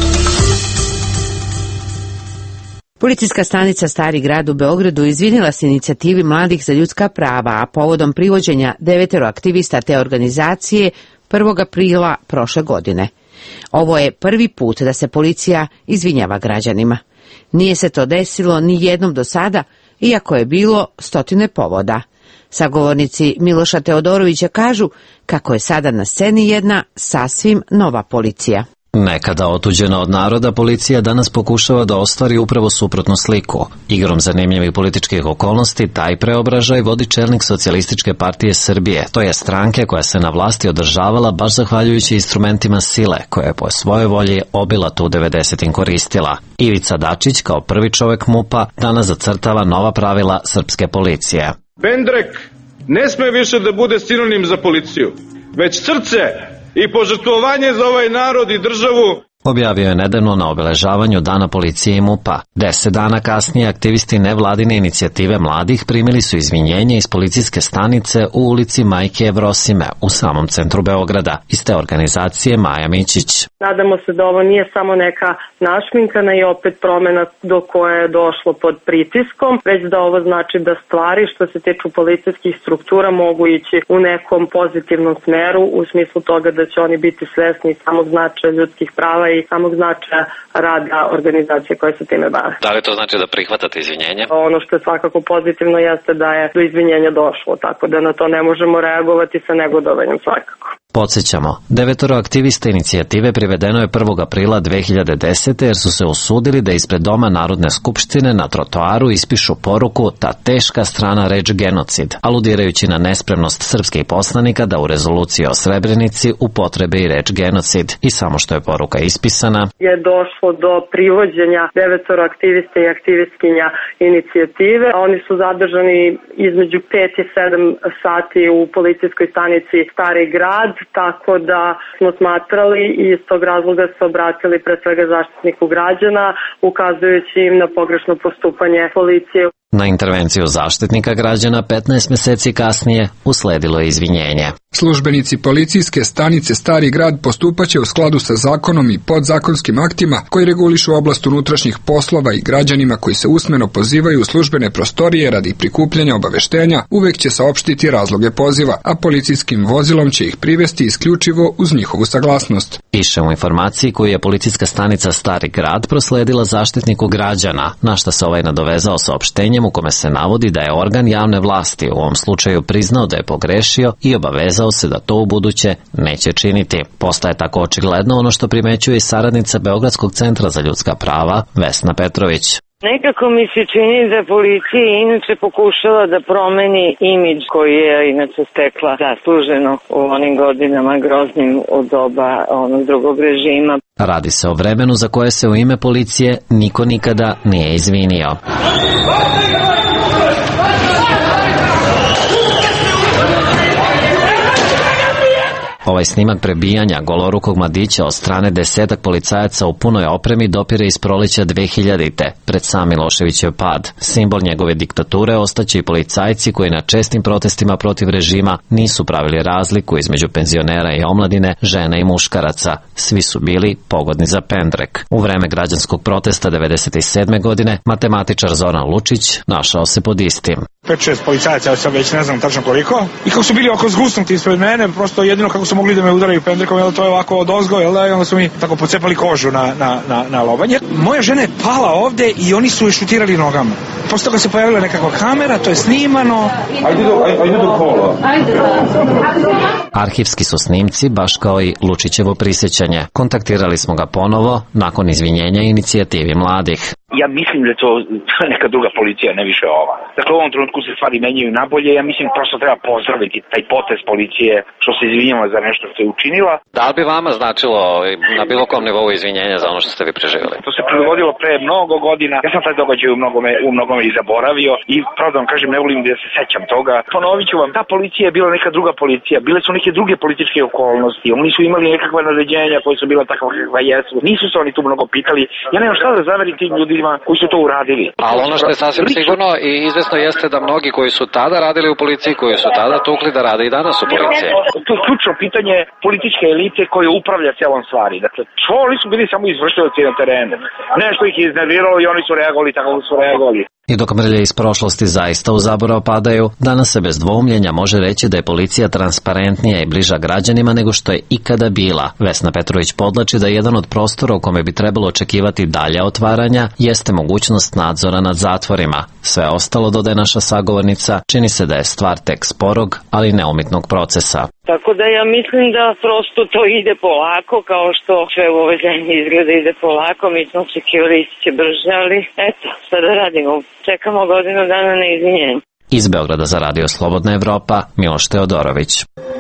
Policijska stanica Stari grad u Beogradu izvinila se inicijativi Mladih za ljudska prava, a povodom privođenja devetero aktivista te organizacije prvog aprila prošle godine. Ovo je prvi put da se policija izvinjava građanima. Nije se to desilo ni jednom do sada, iako je bilo stotine povoda. Sagovornici Miloša Teodorovića kažu kako je sada na sceni jedna sasvim nova policija.
Nekada otuđena od naroda, policija danas pokušava da ostvari upravo suprotnu sliku. Igrom zanimljivih političkih okolnosti, taj preobražaj vodi čelnik Socijalističke partije Srbije, to je stranke koja se na vlasti održavala baš zahvaljujući instrumentima sile, koja je po svojoj volji obilatu u devedesetim koristila. Ivica Dačić, kao prvi čovek MUP-a, danas zacrtava nova pravila srpske policije.
Pendrek ne sme više da bude sinonim za policiju, već srce i požrtvovanje za ovaj narod i državu.
Objavio je nedavno na obeležavanju Dana policije i MUP-a. Deset dana kasnije aktivisti nevladine inicijative mladih primili su izvinjenje iz policijske stanice u ulici Majke Evrosime u samom centru Beograda. Iz te organizacije Maja Mićić.
Nadamo se da ovo nije samo neka našminkana i opet promjena do koje je došlo pod pritiskom, već da ovo znači da stvari što se tiču policijskih struktura mogu ići u nekom pozitivnom smeru, u smislu toga da će oni biti svesni samog značaja ljudskih prava i samog značaja rada organizacije koje se time bave.
Da li to znači da prihvatate izvinjenje?
Ono što je svakako pozitivno jeste da je do izvinjenja došlo, tako da na to ne možemo reagovati sa negodovanjem svakako.
Podsjećamo, devetoro aktivista inicijative privedeno je prvog aprila dve hiljade desete jer su se usudili da ispred Doma Narodne skupštine na trotoaru ispišu poruku "Ta teška strana reč genocid", aludirajući na nespremnost srpskih poslanika da u rezoluciji o Srebrenici upotrebe i reč genocid. I samo što je poruka ispisana,
je došlo do privođenja devetoro aktivista i aktivistkinja inicijative. Oni su zadržani između pet i sedam sati u policijskoj stanici Stari grad, tako da smo smatrali i iz tog razloga se obratili pre svega zaštitniku građana, ukazujući im na pogrešno postupanje policije.
Na intervenciju zaštitnika građana petnaest meseci kasnije usledilo je izvinjenje.
Službenici policijske stanice Stari grad postupaće u skladu sa zakonom i podzakonskim aktima koji regulišu oblast unutrašnjih poslova i građanima koji se usmeno pozivaju u službene prostorije radi prikupljanja obaveštenja uvek će saopštiti razloge poziva, a policijskim vozilom će ih privesti isključivo uz njihovu saglasnost.
Piše u informaciji koju je policijska stanica Stari grad prosledila zaštitniku građana, na šta se ovaj nadovezao saopštenjem u kome se navodi da je organ javne vlasti u ovom slučaju priznao da je pogrešio i obavezao se da to u buduće neće činiti. Postaje tako očigledno ono što primećuje i saradnica Beogradskog centra za ljudska prava Vesna Petrović.
Nekako mi se čini da policija inače pokušala da promeni imidž koji je inače stekla zasluženo u onim godinama groznim od doba onog drugog režima.
Radi se o vremenu za koje se u ime policije niko nikada nije izvinio. Ovaj snimak prebijanja golorukog mladića od strane desetak policajaca u punoj opremi dopire iz proleća dve hiljadite. Pred sam Miloševićev pad. Simbol njegove diktature ostaće i policajci koji na čestim protestima protiv režima nisu pravili razliku između penzionera i omladine, žena i muškaraca. Svi su bili pogodni za pendrek. U vreme građanskog protesta devedeset sedme godine matematičar Zoran Lučić našao se pod istim.
pet šest policajaca, ja sam već ne znam tačno koliko, i kako su bili oko zgusnuti ispred mene, prosto jedino kako su mogli da me udaraju pendrekom, jel to je ovako od ozgo, jel da, i onda su mi tako pocepali kožu na, na, na, na lobanje. Moja žena je pala ovde i oni su je šutirali nogama. Posle toga se pojavila nekakva kamera, to je snimano. Ajde do, ajde do kola.
Arhivski su snimci, baš kao i Lučićevo prisjećanje. Kontaktirali smo ga ponovo nakon izvinjenja inicijativi mladih.
Ja mislim da je to neka druga policija, ne više ova. Dakle, u ovom trenutku se stvari menjaju nabolje. Ja mislim prosto treba pozdraviti taj potez policije što se izvinjava za nešto što je učinila.
Da li bi vama značilo na bilo kom nivou izvinjenja za ono što ste vi preživjeli?
To se prilagodilo pre mnogo godina. Ja sam taj događaj u mnogome, u mnogome i zaboravio i pravda vam kažem, ne volim da se sećam toga. Ponovit ću vam, ta policija je bila neka druga policija. Bile su neke druge političke okolnosti. Oni su imali nekakva naređenja koje su bila takva kakva jesu. Nisu se oni tu mnogo pitali. Ja nemam šta da zamerim tim ljudima koji su to uradili.
Ali ono što je sasvim sigurno i izvesno jeste da mnogi koji su tada radili u policiji, koji su tada tukli, da rade i danas u policiji.
To je ključno pitanje političke elite koje upravlja celom stvari. Dakle, što oni su bili samo izvršioci na terenu. Nešto ih je iznerviralo i oni su reagovali tako su reagovali.
I dok mrlje iz prošlosti zaista u zaborav padaju, danas se bez dvoumljenja može reći da je policija transparentnija i bliža građanima nego što je ikada bila. Vesna Petrović podlači da jedan od prostora u kome bi trebalo očekivati dalje otvaranja jeste mogućnost nadzora nad zatvorima. Sve ostalo, dodaje naša sagovornica, čini se da je stvar tek sporog, ali neumitnog procesa.
Tako da ja mislim da prosto to ide polako, kao što sve u ovoj zemlji izgleda ide polako. Mi smo očekivali će brže, ali eto, šta da radimo? Čekamo godinu dana na izvinjenje.
Iz Beograda za Radio Slobodna Evropa, Miloš Teodorović.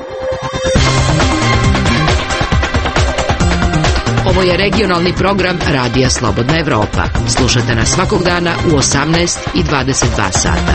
Ovo je regionalni program Radija Slobodna Evropa. Slušajte nas svakog dana u osamnaest i dvadeset dva sata.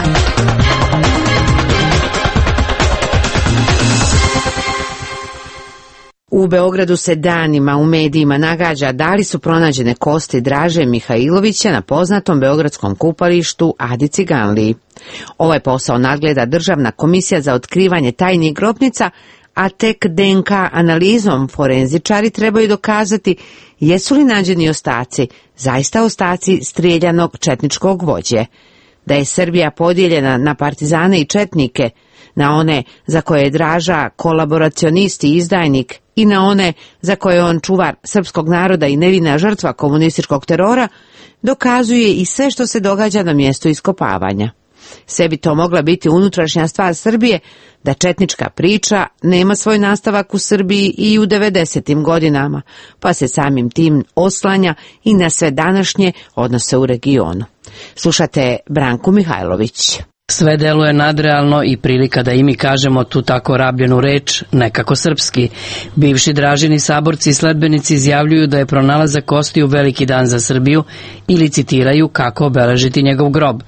U Beogradu se danima u medijima nagađa da li su pronađene kosti Draže Mihajlovića na poznatom beogradskom kupalištu Adi Ciganliji. Ovaj posao nadgleda Državna komisija za otkrivanje tajnih grobnica, a tek D N K analizom forenzičari trebaju dokazati jesu li nađeni ostaci, zaista ostaci strijeljanog četničkog vođe. Da je Srbija podijeljena na partizane i četnike, na one za koje je Draža kolaboracionist i izdajnik i na one za koje je on čuvar srpskog naroda i nevina žrtva komunističkog terora, dokazuje i sve što se događa na mjestu iskopavanja. Sve bi to mogla biti unutrašnja stvar Srbije, da četnička priča nema svoj nastavak u Srbiji i u devedesetim godinama, pa se samim tim oslanja i na sve današnje odnose u regionu. Slušate Branku Mihajlović.
Sve deluje nadrealno i prilika da i mi kažemo tu tako rabljenu reč, nekako srpski. Bivši Dražini saborci i sledbenici izjavljuju da je pronalazak kostiju veliki dan za Srbiju ili citiraju kako obeležiti njegov grob.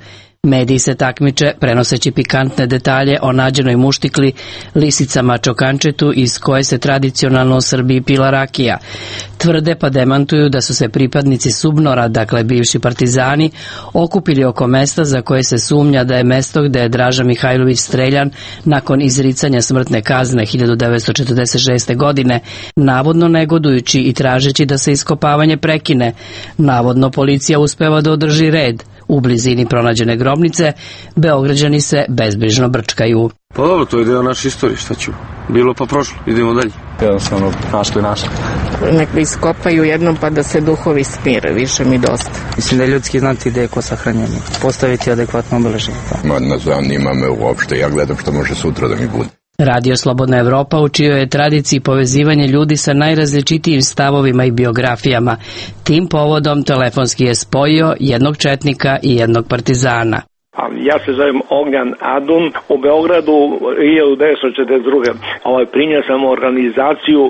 Mediji se takmiče prenoseći pikantne detalje o nađenoj muštikli lisicama čokančetu iz koje se tradicionalno u Srbiji pila rakija. Tvrde pa demantuju da su se pripadnici Subnora, dakle bivši partizani, okupili oko mesta za koje se sumnja da je mesto gde je Draža Mihajlović streljan nakon izricanja smrtne kazne hiljadu devetsto četrdeset šeste. godine, navodno negodujući i tražeći da se iskopavanje prekine. Navodno policija uspeva da održi red. U blizini pronađene grobnice Beograđani se bezbrižno brčkaju.
Pa dobro, to je deo naše istorije, šta ću? Bilo pa prošlo, idemo dalje.
Jednostavno, našto je naše.
Nek iskopaju jednom pa da se duhovi smire, više mi dosta.
Mislim da je ljudski znati gde je ko sahranjeni, postaviti adekvatno obeleženje.
Ma ne zanima me uopšte, ja gledam što može sutra da mi bude.
Radio Slobodna Evropa u čijoj je tradiciji povezivanje ljudi sa najrazličitijim stavovima i biografijama. Tim povodom telefonski je spojio jednog četnika i jednog partizana.
Ja se zovem Ognjan Adum, u Beogradu hiljadu devetsto četrdeset druge. Ovaj, primio sam organizaciju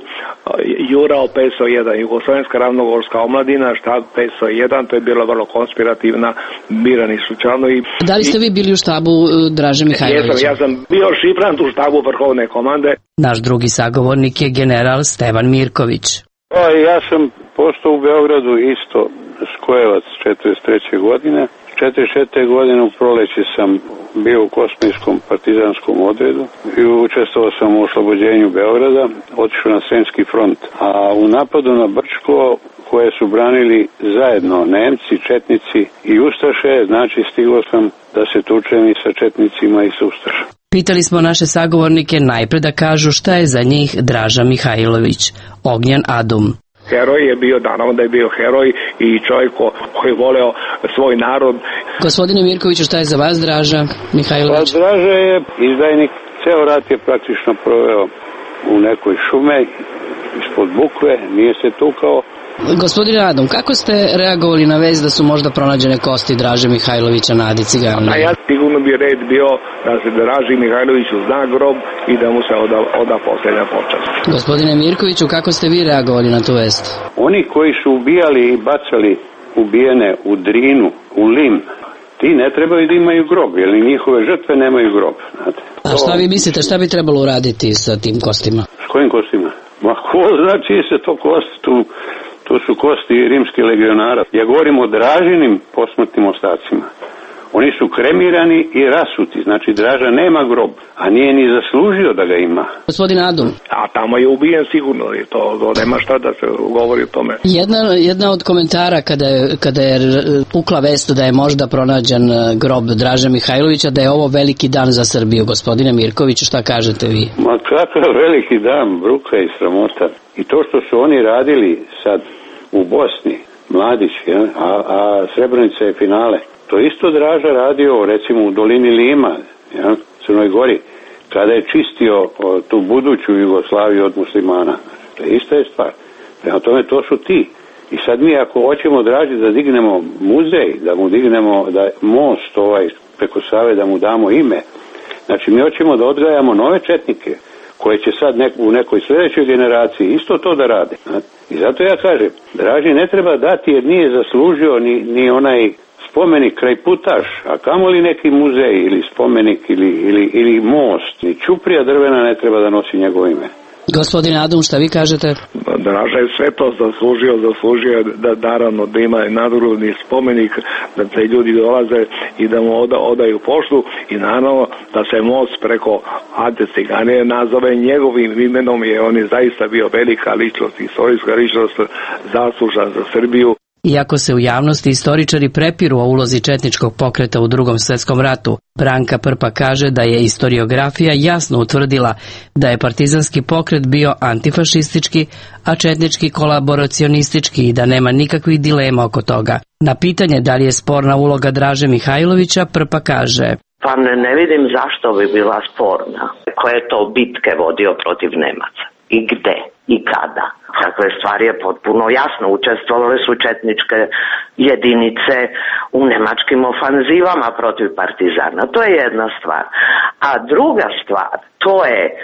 Jurao petsto jedan, Jugoslovenska ravnogorska omladina, štab petsto jedan, to je bila vrlo konspirativna, birani su članovi.
Da li ste vi bili u štabu Draže Mihajlovića?
Jesam, ja sam bio šifrant u štabu vrhovne komande.
Naš drugi sagovornik je general Stevan Mirković.
Pa, ja sam postao u Beogradu isto skojevac četrdeset treće. godine. četrdeset četvrte. godine u proleće sam bio u kosmijskom partizanskom odredu i učestvovao sam u oslobođenju Beograda, otišao na Sremski front. A u napadu na Brčko, koje su branili zajedno Nemci, Četnici i Ustaše, znači stigao sam da se tučem i sa Četnicima i sa Ustašama.
Pitali smo naše sagovornike najpre da kažu šta je za njih Draža Mihajlović. Ognjan Adum.
Heroj je bio, naravno da je bio heroj i čovjek koji je voleo svoj narod.
Gospodine Mirkoviću, šta je za vas Draža Mihajlović?
Pa Draža je izdajnik, ceo rat je praktično proveo u nekoj šume, ispod bukve, nije se tukao.
Gospodine Adum, kako ste reagovali na vest da su možda pronađene kosti Draže Mihajlovića na Adi Ciganlije?
A ja sigurno bi red bio da se Draži Mihajloviću zna grob i da mu se oda, oda posljednja počast.
Gospodine Mirkoviću, kako ste vi reagovali na tu vest?
Oni koji su ubijali i bacali ubijene u Drinu, u Lim, ti ne trebaju da imaju grob, jer njihove žrtve nemaju grob. Znate.
A šta vi mislite, šta bi trebalo uraditi sa tim kostima?
S kojim kostima? Ma ko znači se to kosti tu? To su kosti rimskih legionara. Ja govorim o Dražinim posmrtnim ostacima. Oni su kremirani i rasuti, znači Draža nema grob, a nije ni zaslužio da ga ima.
Gospodin Adum.
A tamo je ubijen sigurno, i to, to nema šta da se govori o tome.
Jedna, jedna od komentara kada je, kada je pukla vest da je možda pronađen grob Draže Mihajlovića, da je ovo veliki dan za Srbiju. Gospodine Mirkoviću, šta kažete vi?
Ma kakav veliki dan, bruka i sramota. I to što su oni radili sad u Bosni, Mladić, ja? a, a Srebrenica je finale. To isto Draža radio recimo u dolini Lima, ja, Crnoj Gori, kada je čistio o, tu buduću Jugoslaviju od muslimana. To je ista je stvar. Prema tome to su ti. I sad mi ako hoćemo Draži da dignemo muzej, da mu dignemo da most ovaj preko Save, da mu damo ime, znači mi hoćemo da odgajamo nove četnike koje će sad nek, u nekoj sljedećoj generaciji isto to da rade. I zato ja kažem, Draži ne treba dati jer nije zaslužio ni, ni onaj spomenik kraj Putaš, a kamoli neki muzej ili spomenik ili, ili, ili most, ni čuprija drvena ne treba da nosi njegovo ime.
Gospodin Adum, šta vi kažete?
Draža je sve to zaslužio, zaslužio da naravno da ima nadgrobni spomenik, da te ljudi dolaze i da mu oda, odaju poštu i naravno da se most preko Ade Ciganlije nazove njegovim imenom, jer on je zaista bio velika ličnost, istorijska ličnost, zaslužan za Srbiju.
Iako se u javnosti istoričari prepiru o ulozi četničkog pokreta u Drugom svjetskom ratu, Branka Prpa kaže da je istoriografija jasno utvrdila da je partizanski pokret bio antifašistički, a četnički kolaboracionistički i da nema nikakvih dilema oko toga. Na pitanje da li je sporna uloga Draže Mihajlovića, Prpa kaže:
Pa ne, ne vidim zašto bi bila sporna. Koje je to bitke vodio protiv Nemaca? I gde? I kada? Dakle, stvar je potpuno jasno. Učestvovale su četničke jedinice u nemačkim ofanzivama protiv partizana. To je jedna stvar. A druga stvar, to je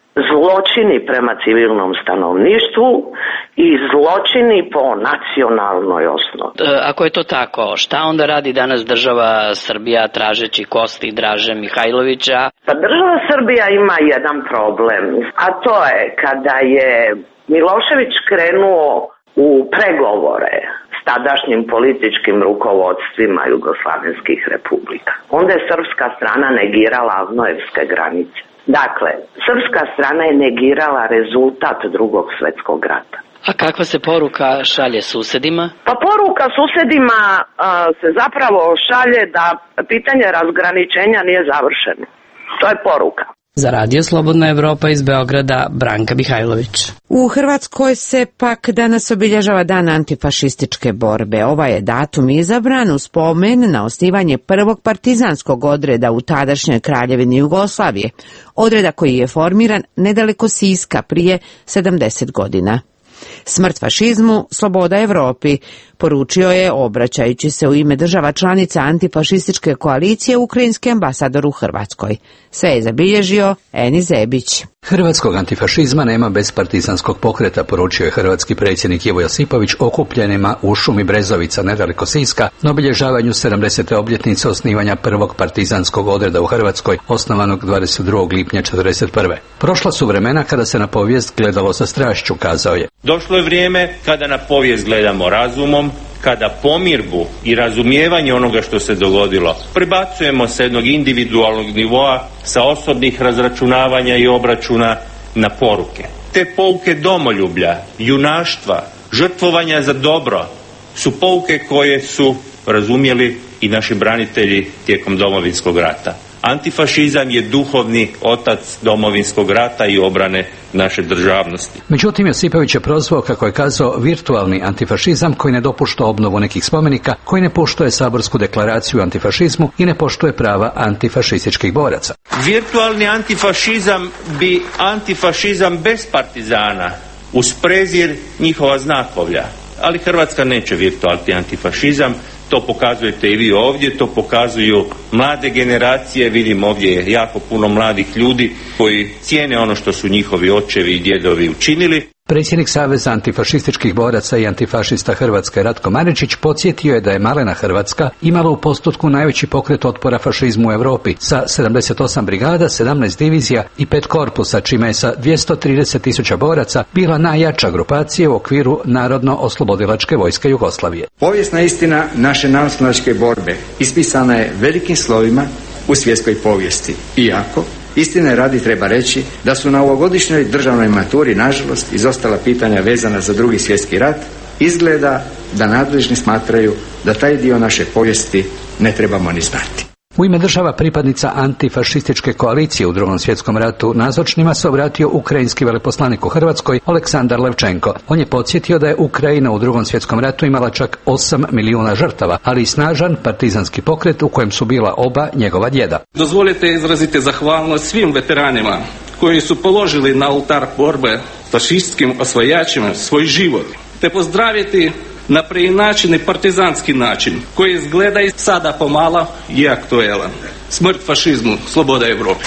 zločini prema civilnom stanovništvu i zločini po nacionalnoj osnovi.
Ako je to tako, šta onda radi danas država Srbija tražeći kosti Draže Mihajlovića?
Pa država Srbija ima jedan problem, a to je kada je Milošević krenuo u pregovore s tadašnjim političkim rukovodstvima jugoslavenskih republika. Onda je srpska strana negirala Avnojevske granice. Dakle, srpska strana je negirala rezultat Drugog svjetskog rata.
A kakva se poruka šalje susedima?
Pa poruka susedima a, se zapravo šalje da pitanje razgraničenja nije završeno. To je poruka.
Za Radio Slobodna Evropa iz Beograda, Branka Mihajlović.
U Hrvatskoj se pak danas obilježava Dan antifašističke borbe. Ovaj je datum izabran u spomen na osnivanje prvog partizanskog odreda u tadašnjoj Kraljevini Jugoslavije. Odreda koji je formiran nedaleko Siska prije sedamdeset godina. Smrt fašizmu, sloboda Evropi, poručio je, obraćajući se u ime država članica antifašističke koalicije, ukrajinski ambasador u Hrvatskoj. Sve je zabilježio Eni Zebić.
Hrvatskog antifašizma nema bez partizanskog pokreta, poručio je hrvatski predsjednik Ivo Josipović okupljenima u šumi Brezovica nedaleko Siska na obilježavanju sedamdesete obljetnice osnivanja prvog partizanskog odreda u Hrvatskoj, osnovanog dvadeset drugog lipnja četrdeset prve. Prošla su vremena kada se na povijest gledalo sa strašću, kazao je.
Došlo je vrijeme kada na povijest gledamo razumom, kada pomirbu i razumijevanje onoga što se dogodilo prebacujemo sa jednog individualnog nivoa, sa osobnih razračunavanja i obračuna na poruke. Te pouke domoljublja, junaštva, žrtvovanja za dobro su pouke koje su razumjeli i naši branitelji tijekom Domovinskog rata. Antifašizam je duhovni otac Domovinskog rata i obrane naše državnosti.
Međutim, Josipović je prozvao, kako je kazao, virtualni antifašizam koji ne dopušta obnovu nekih spomenika, koji ne poštuje saborsku deklaraciju o antifašizmu i ne poštuje prava antifašističkih boraca.
Virtualni antifašizam bi antifašizam bez partizana uz prezir njihova znakovlja. Ali Hrvatska neće virtualni antifašizam. To pokazujete i vi ovdje, to pokazuju mlade generacije, vidim ovdje jako puno mladih ljudi koji cijene ono što su njihovi očevi i djedovi učinili.
Predsjednik Saveza antifašističkih boraca i antifašista Hrvatske Ratko Maričić podsjetio je da je malena Hrvatska imala u postotku najveći pokret otpora fašizmu u Europi sa sedamdeset osam brigada, sedamnaest divizija i pet korpusa, čime je sa dvjesto trideset tisuća boraca bila najjača grupacija u okviru Narodno-oslobodilačke vojske Jugoslavije.
Povijesna istina naše narodnooslobodilačke borbe ispisana je velikim slovima u svjetskoj povijesti, iako istine radi treba reći da su na ovogodišnjoj državnoj maturi nažalost izostala pitanja vezana za Drugi svjetski rat. Izgleda da nadležni smatraju da taj dio naše povijesti ne trebamo ni znati.
U ime država pripadnica antifašističke koalicije u Drugom svjetskom ratu nazočnima se obratio ukrajinski veleposlanik u Hrvatskoj Aleksandar Levčenko. On je podsjetio da je Ukrajina u Drugom svjetskom ratu imala čak osam milijuna žrtava, ali i snažan partizanski pokret u kojem su bila oba njegova djeda.
Dozvolite izraziti zahvalnost svim veteranima koji su položili na oltar borbe fašistskim osvajačima svoj život, te pozdraviti na preinačeni partizanski način koji izgleda i sada pomalo i aktuelan. Smrt fašizmu, sloboda Evropi.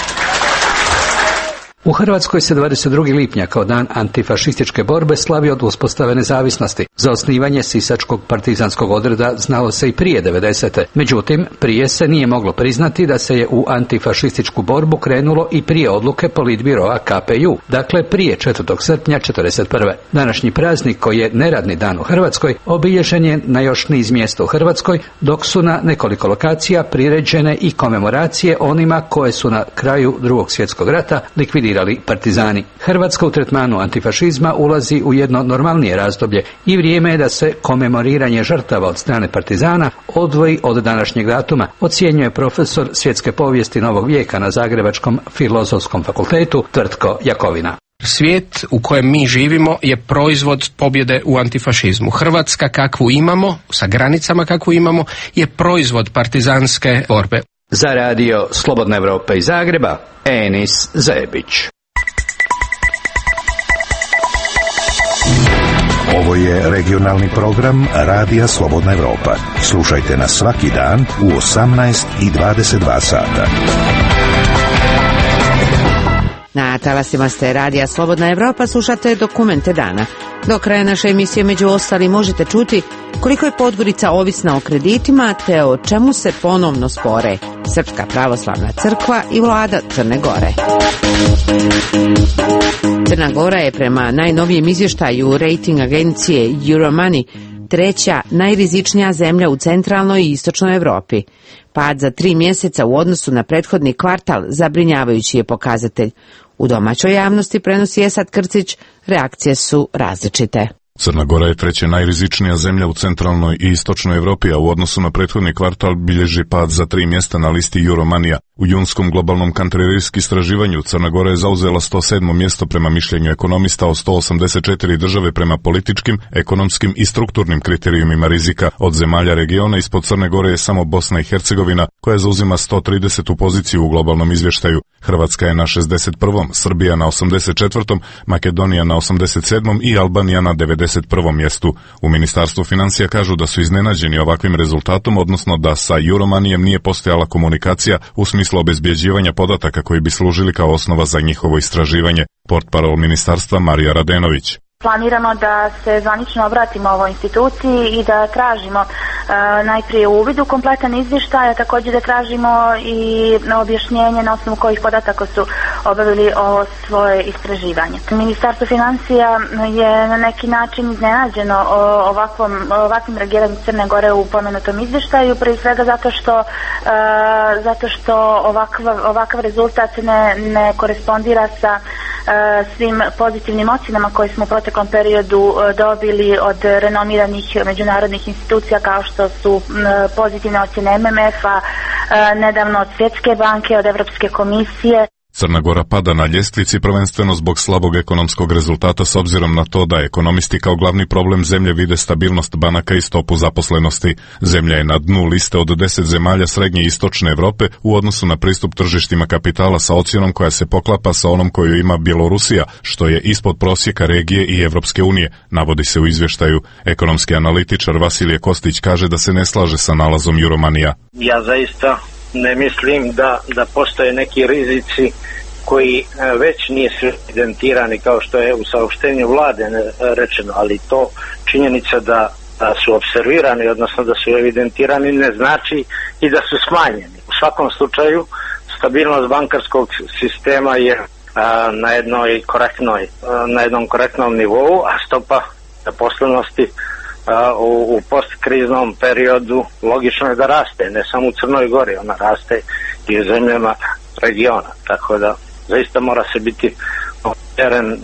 U Hrvatskoj se dvadeset drugog lipnja kao dan antifašističke borbe slavi od uspostave nezavisnosti. Za osnivanje sisačkog partizanskog odreda znalo se i prije devedesete. Međutim, prije se nije moglo priznati da se je u antifašističku borbu krenulo i prije odluke Politbiroa K P J U, dakle prije četvrtog srpnja četrdeset prve. Današnji praznik, koji je neradni dan u Hrvatskoj, obilježen je na još niz mjesta u Hrvatskoj, dok su na nekoliko lokacija priređene i komemoracije onima koje su na kraju Drugog svjetskog rata likvidirali partizani. Hrvatska u tretmanu antifašizma ulazi u jedno normalnije razdoblje i vrijeme je da se komemoriranje žrtava od strane partizana odvoji od današnjeg datuma, ocjenjuje profesor svjetske povijesti novog vijeka na Zagrebačkom filozofskom fakultetu Tvrtko Jakovina.
Svijet u kojem mi živimo je proizvod pobjede u antifašizmu. Hrvatska kakvu imamo, sa granicama kakvu imamo, je proizvod partizanske borbe.
Za radio Slobodna Evropa iz Zagreba, Enis Zebić.
Ovo je regionalni program Radija Slobodna Evropa. Slušajte nas svaki dan u osamnaest i dvadeset dva sata.
Na talasima ste Radija Slobodna Evropa, slušate Dokumente dana. Do kraja naše emisije među ostali možete čuti koliko je Podgorica ovisna o kreditima te o čemu se ponovno spore Srpska pravoslavna crkva i vlada Crne Gore. Crna Gora je prema najnovijem izvještaju rating agencije Euromoney treća najrizičnija zemlja u centralnoj i istočnoj Evropi. Pad za tri mjeseca u odnosu na prethodni kvartal zabrinjavajući je pokazatelj. U domaćoj javnosti, prenosi Esad Krcić, reakcije su različite.
Crna Gora je treća najrizičnija zemlja u centralnoj i istočnoj Evropi, a u odnosu na prethodni kvartal bilježi pad za tri mjesta na listi Euromonija. U junskom globalnom country risk istraživanju Crna Gora je zauzela sto sedmo mjesto prema mišljenju ekonomista o sto osamdeset četiri države prema političkim, ekonomskim i strukturnim kriterijumima rizika. Od zemalja regiona ispod Crne Gore je samo Bosna i Hercegovina, koja zauzima sto tridesetu poziciju u globalnom izvještaju. Hrvatska je na šezdeset prvom, Srbija na osamdeset četvrtom, Makedonija na osamdeset sedmom i Albanija na devedeset prvom mjestu. U Ministarstvu financija kažu da su iznenađeni ovakvim rezultatom, odnosno da sa Euromonijem nije postojala komunikacija u smislu obezbjeđivanja podataka koji bi služili kao osnova za njihovo istraživanje. Portparol ministarstva Marija Radenović.
Planirano da se zvanično obratimo ovoj instituciji i da tražimo e, najprije uvid u kompletan izvještaj, a također da tražimo i objašnjenje na osnovu kojih podataka su obavili ovo svoje istraživanje. Ministarstvo financija je na neki način iznenađeno ovakvom, ovakvim reagiranjem Crne Gore u pomenutom izvještaju, prije svega zato što, e, zato što ovakav, ovakav rezultat ne, ne korespondira sa e, svim pozitivnim ocjenama koje smo u proteklom periodu dobili od renomiranih međunarodnih institucija kao što su pozitivne ocjene M M F-a, nedavno od Svjetske banke, od Evropske komisije.
Crna Gora pada na ljestvici prvenstveno zbog slabog ekonomskog rezultata s obzirom na to da ekonomisti kao glavni problem zemlje vide stabilnost banaka i stopu zaposlenosti. Zemlja je na dnu liste od deset zemalja srednje i istočne Evrope u odnosu na pristup tržištima kapitala sa ocjenom koja se poklapa sa onom koju ima Bjelorusija, što je ispod prosjeka regije i Evropske unije, navodi se u izvještaju. Ekonomski analitičar Vasilije Kostić kaže da se ne slaže sa nalazom Euromonija.
Ja zaista ne mislim da, da postoje neki rizici koji već nisu evidentirani kao što je u saopštenju vlade rečeno, ali to činjenica da, da su observirani, odnosno da su evidentirani, ne znači i da su smanjeni. U svakom slučaju stabilnost bankarskog sistema je a, na jednoj korektnoj, a, na jednom korektnom nivou, a stopa zaposlenosti u, u postkriznom periodu logično je da raste, ne samo u Crnoj Gori, ona raste i u zemljama regiona, tako da zaista mora se biti teren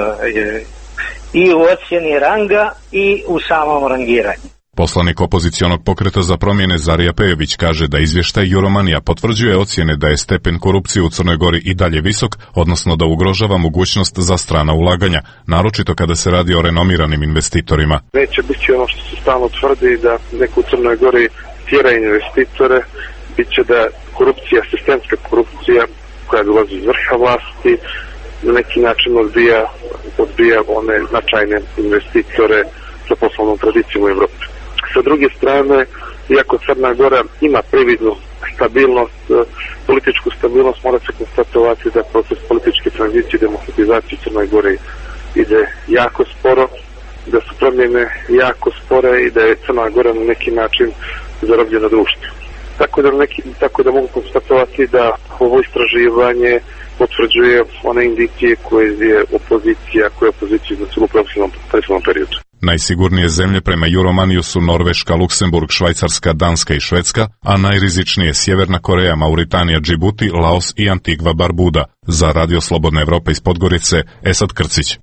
i u ocjeni ranga i u samom rangiranju.
Poslanik opozicionog pokreta za promjene Zarija Pejović kaže da izvještaj Euromonija potvrđuje ocjene da je stepen korupcije u Crnoj Gori i dalje visok, odnosno da ugrožava mogućnost za strana ulaganja, naročito kada se radi o renomiranim investitorima.
Neće biti ono što se stalno tvrdi da neko u Crnoj Gori tjera investitore, bit će da korupcija, sistemska korupcija koja dolazi iz vrha vlasti, na neki način odbija, odbija one značajne investitore sa poslovnom tradicijom u Evropi. Sa druge strane, iako Crna Gora ima prividnu stabilnost, političku stabilnost, mora se konstatovati da proces političke tranzicije i demokratizacije u Crnoj Gori ide jako sporo, da su promjene jako spore i da je Crna Gora na neki način zarobljena društvo. Tako da, neki, tako da mogu konstatovati da ovo istraživanje potvrđuje one indicije koje je opozicija, koje je opozicija iznosila u profesionalnom periodu.
Najsigurnije zemlje prema Euromoniju su Norveška, Luksemburg, Švajcarska, Danska i Švedska, a najrizičnije Sjeverna Koreja, Mauritanija, Džibuti, Laos i Antigva Barbuda. Za Radio Slobodna Evropa iz Podgorice, Esad Krcić.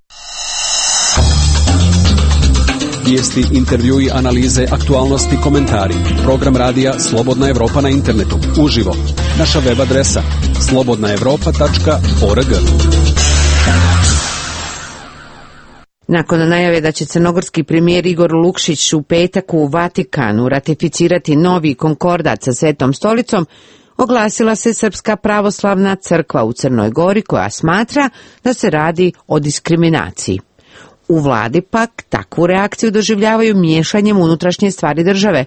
Vijesti, intervjui, analize, aktualnosti, komentari. Program radija Slobodna Evropa na internetu. Uživo. Naša web adresa slobodna evropa tačka org.
Nakon najave da će crnogorski premijer Igor Lukšić u petak u Vatikanu ratificirati novi konkordat sa Svetom stolicom, oglasila se Srpska pravoslavna crkva u Crnoj Gori koja smatra da se radi o diskriminaciji. U vladi pak takvu reakciju doživljavaju miješanjem unutrašnje stvari države.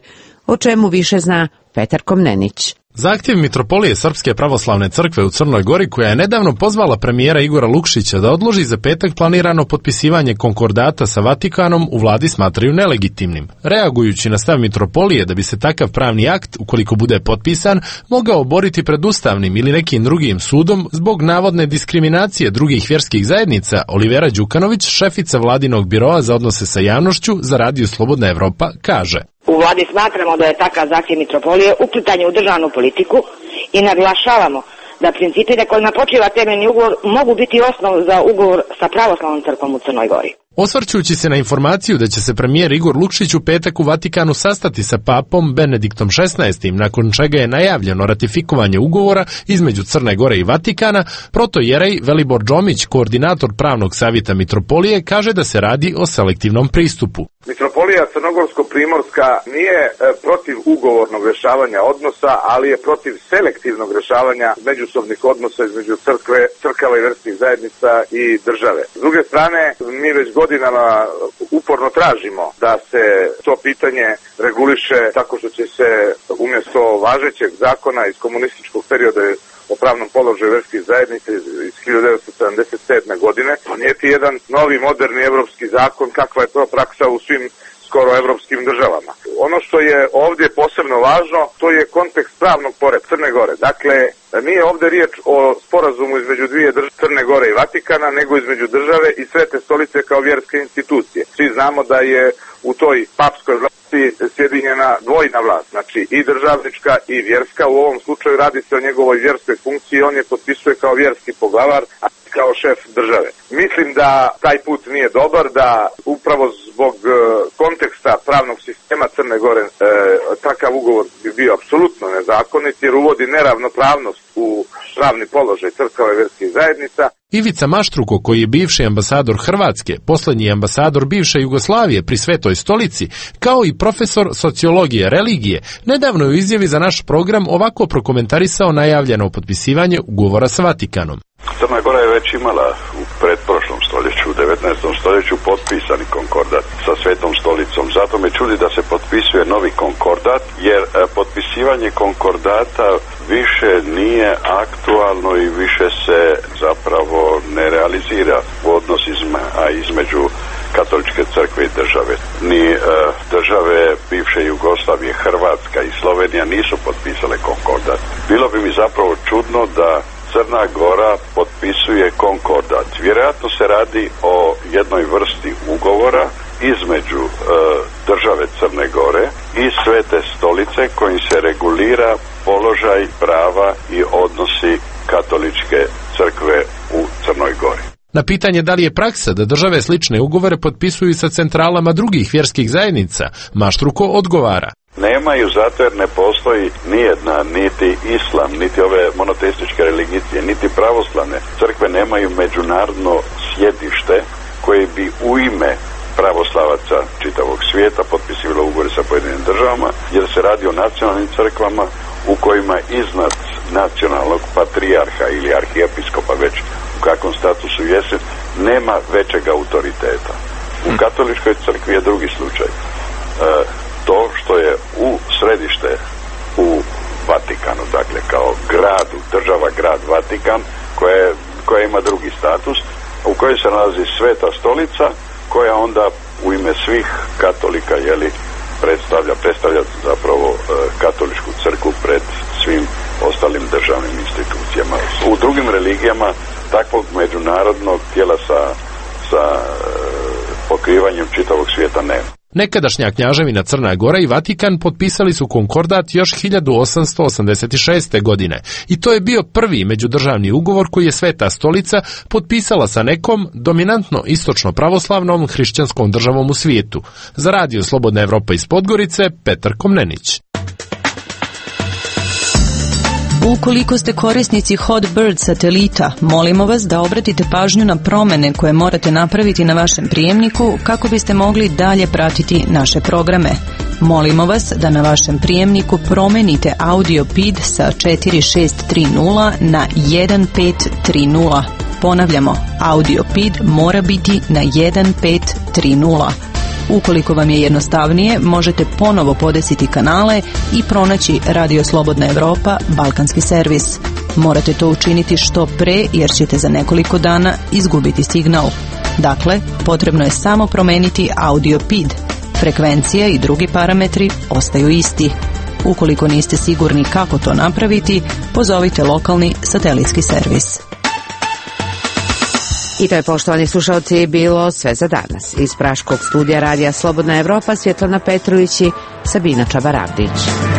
o čemu više zna Petar Komnenić.
Zahtjev Mitropolije Srpske pravoslavne crkve u Crnoj Gori, koja je nedavno pozvala premijera Igora Lukšića da odloži za petak planirano potpisivanje konkordata sa Vatikanom, u vladi smatraju nelegitimnim. Reagujući na stav Mitropolije da bi se takav pravni akt, ukoliko bude potpisan, mogao boriti pred ustavnim ili nekim drugim sudom zbog navodne diskriminacije drugih vjerskih zajednica, Olivera Đukanović, šefica vladinog biroa za odnose sa javnošću za Radio Slobodna Evropa, kaže:
U vladi smatramo da je takav zahtjev Mitropolije uplitanje u državnu politiku i naglašavamo da principi na kojima počiva temeljni ugovor mogu biti osnov za ugovor sa pravoslavnom crkvom u Crnoj Gori.
Osvrćući se na informaciju da će se premijer Igor Lukšić u petak u Vatikanu sastati sa papom Benediktom šesnaestim, nakon čega je najavljeno ratifikovanje ugovora između Crne Gore i Vatikana, protojerej Velibor Džomić, koordinator pravnog savjeta Mitropolije, kaže da se radi o selektivnom pristupu.
Mitropolija Crnogorsko-Primorska nije protiv ugovornog rješavanja odnosa, ali je protiv selektivnog rješavanja međusobnih odnosa između crkve, crkava i vjerskih zajednica i države. S druge strane, mi već godinama uporno tražimo da se to pitanje reguliše tako što će se umjesto važećeg zakona iz komunističkog perioda o pravnom položaju vjerskih zajednica iz hiljadu devetsto sedamdeset sedme. godine donijeti jedan novi moderni evropski zakon, kakva je to praksa u svim skoro evropskim državama. Ono što je ovdje posebno važno, to je kontekst pravnog poretka Crne Gore. Dakle, nije ovdje riječ o sporazumu između dvije države, Crne Gore i Vatikana, nego između države i Svete stolice kao vjerske institucije. Svi znamo da je u toj papskoj vlasti sjedinjena dvojna vlast, znači i državnička i vjerska. U ovom slučaju radi se o njegovoj vjerskoj funkciji, on je potpisuje kao vjerski poglavar, a kao šef države. Mislim da taj put nije dobar, da upravo zbog e, konteksta pravnog sistema Crne Gore e, takav ugovor bi bio apsolutno nezakonit, jer uvodi neravnopravnost u pravni položaj crkava i vjerskih zajednica.
Ivica Maštruko, koji je bivši ambasador Hrvatske, posljednji ambasador bivše Jugoslavije pri Svetoj stolici, kao i profesor sociologije religije, nedavno je u izjavi za naš program ovako prokomentarisao najavljeno potpisivanje ugovora sa Vatikanom.
Crna Gora je već imala u pretprošlom stoljeću, u devetnaestom stoljeću, potpisani konkordat sa Svetom stolicom. Zato me čudi da se potpisuje novi konkordat, jer potpisivanje konkordata više nije aktualno i više se zapravo ne realizira u odnosima između katoličke crkve i države. Ni e, države bivše Jugoslavije, Hrvatska i Slovenija nisu potpisale konkordat. Bilo bi mi zapravo čudno da Crna Gora potpisuje konkordat. Vjerojatno se radi o jednoj vrsti ugovora između e, države Crne Gore i Svete stolice kojim se regulira položaj, prava i odnosi katoličke crkve u Crnoj Gori.
Na pitanje da li je praksa da države slične ugovore potpisuju sa centralama drugih vjerskih zajednica, Maštruko odgovara:
Nemaju, zato jer ne postoji nijedna, niti islam, niti ove monoteističke religije, niti pravoslavne crkve nemaju međunarodno sjedište koje bi u ime pravoslavaca čitavog svijeta potpisivalo ugovore sa pojedinim državama, jer se radi o nacionalnim crkvama u kojima iznad nacionalnog patrijarha ili arhijepiskopa, već u kakvom statusu jeste, nema većeg autoriteta. U katoličkoj crkvi je drugi slučaj. E, to što je u središte u Vatikanu, dakle kao gradu, država grad Vatikan, koja, koja ima drugi status, u kojoj se nalazi Sveta stolica, koja onda u ime svih katolika, jeli, predstavlja, predstavlja zapravo e, katoličku crkvu pred svim ostalim državnim institucijama. U drugim religijama takvog međunarodnog tijela sa, sa e, pokrivanjem čitavog svijeta nema.
Nekadašnja Knjaževina Crna Gora i Vatikan potpisali su konkordat još hiljadu osamsto osamdeset šeste. godine i to je bio prvi međudržavni ugovor koji je Sveta stolica potpisala sa nekom dominantno istočno pravoslavnom hrišćanskom državom u svijetu. Za Radio Slobodna Evropa iz Podgorice, Petar Komnenić.
Ukoliko ste korisnici Hotbird satelita, molimo vas da obratite pažnju na promjene koje morate napraviti na vašem prijemniku kako biste mogli dalje pratiti naše programe. Molimo vas da na vašem prijemniku promenite audio P I D sa četiri šest tri nula na jedan pet tri nula. Ponavljamo, audio P I D mora biti na jedan pet tri nula. Ukoliko vam je jednostavnije, možete ponovo podesiti kanale i pronaći Radio Slobodna Evropa, balkanski servis. Morate to učiniti što pre jer ćete za nekoliko dana izgubiti signal. Dakle, potrebno je samo promeniti audio P I D. Frekvencija i drugi parametri ostaju isti. Ukoliko niste sigurni kako to napraviti, pozovite lokalni satelitski servis.
I to je, poštovani slušalci, bilo sve za danas. Iz praškog studija Radija Slobodna Evropa, Svjetlana Petrović i Sabina Čabaravdić.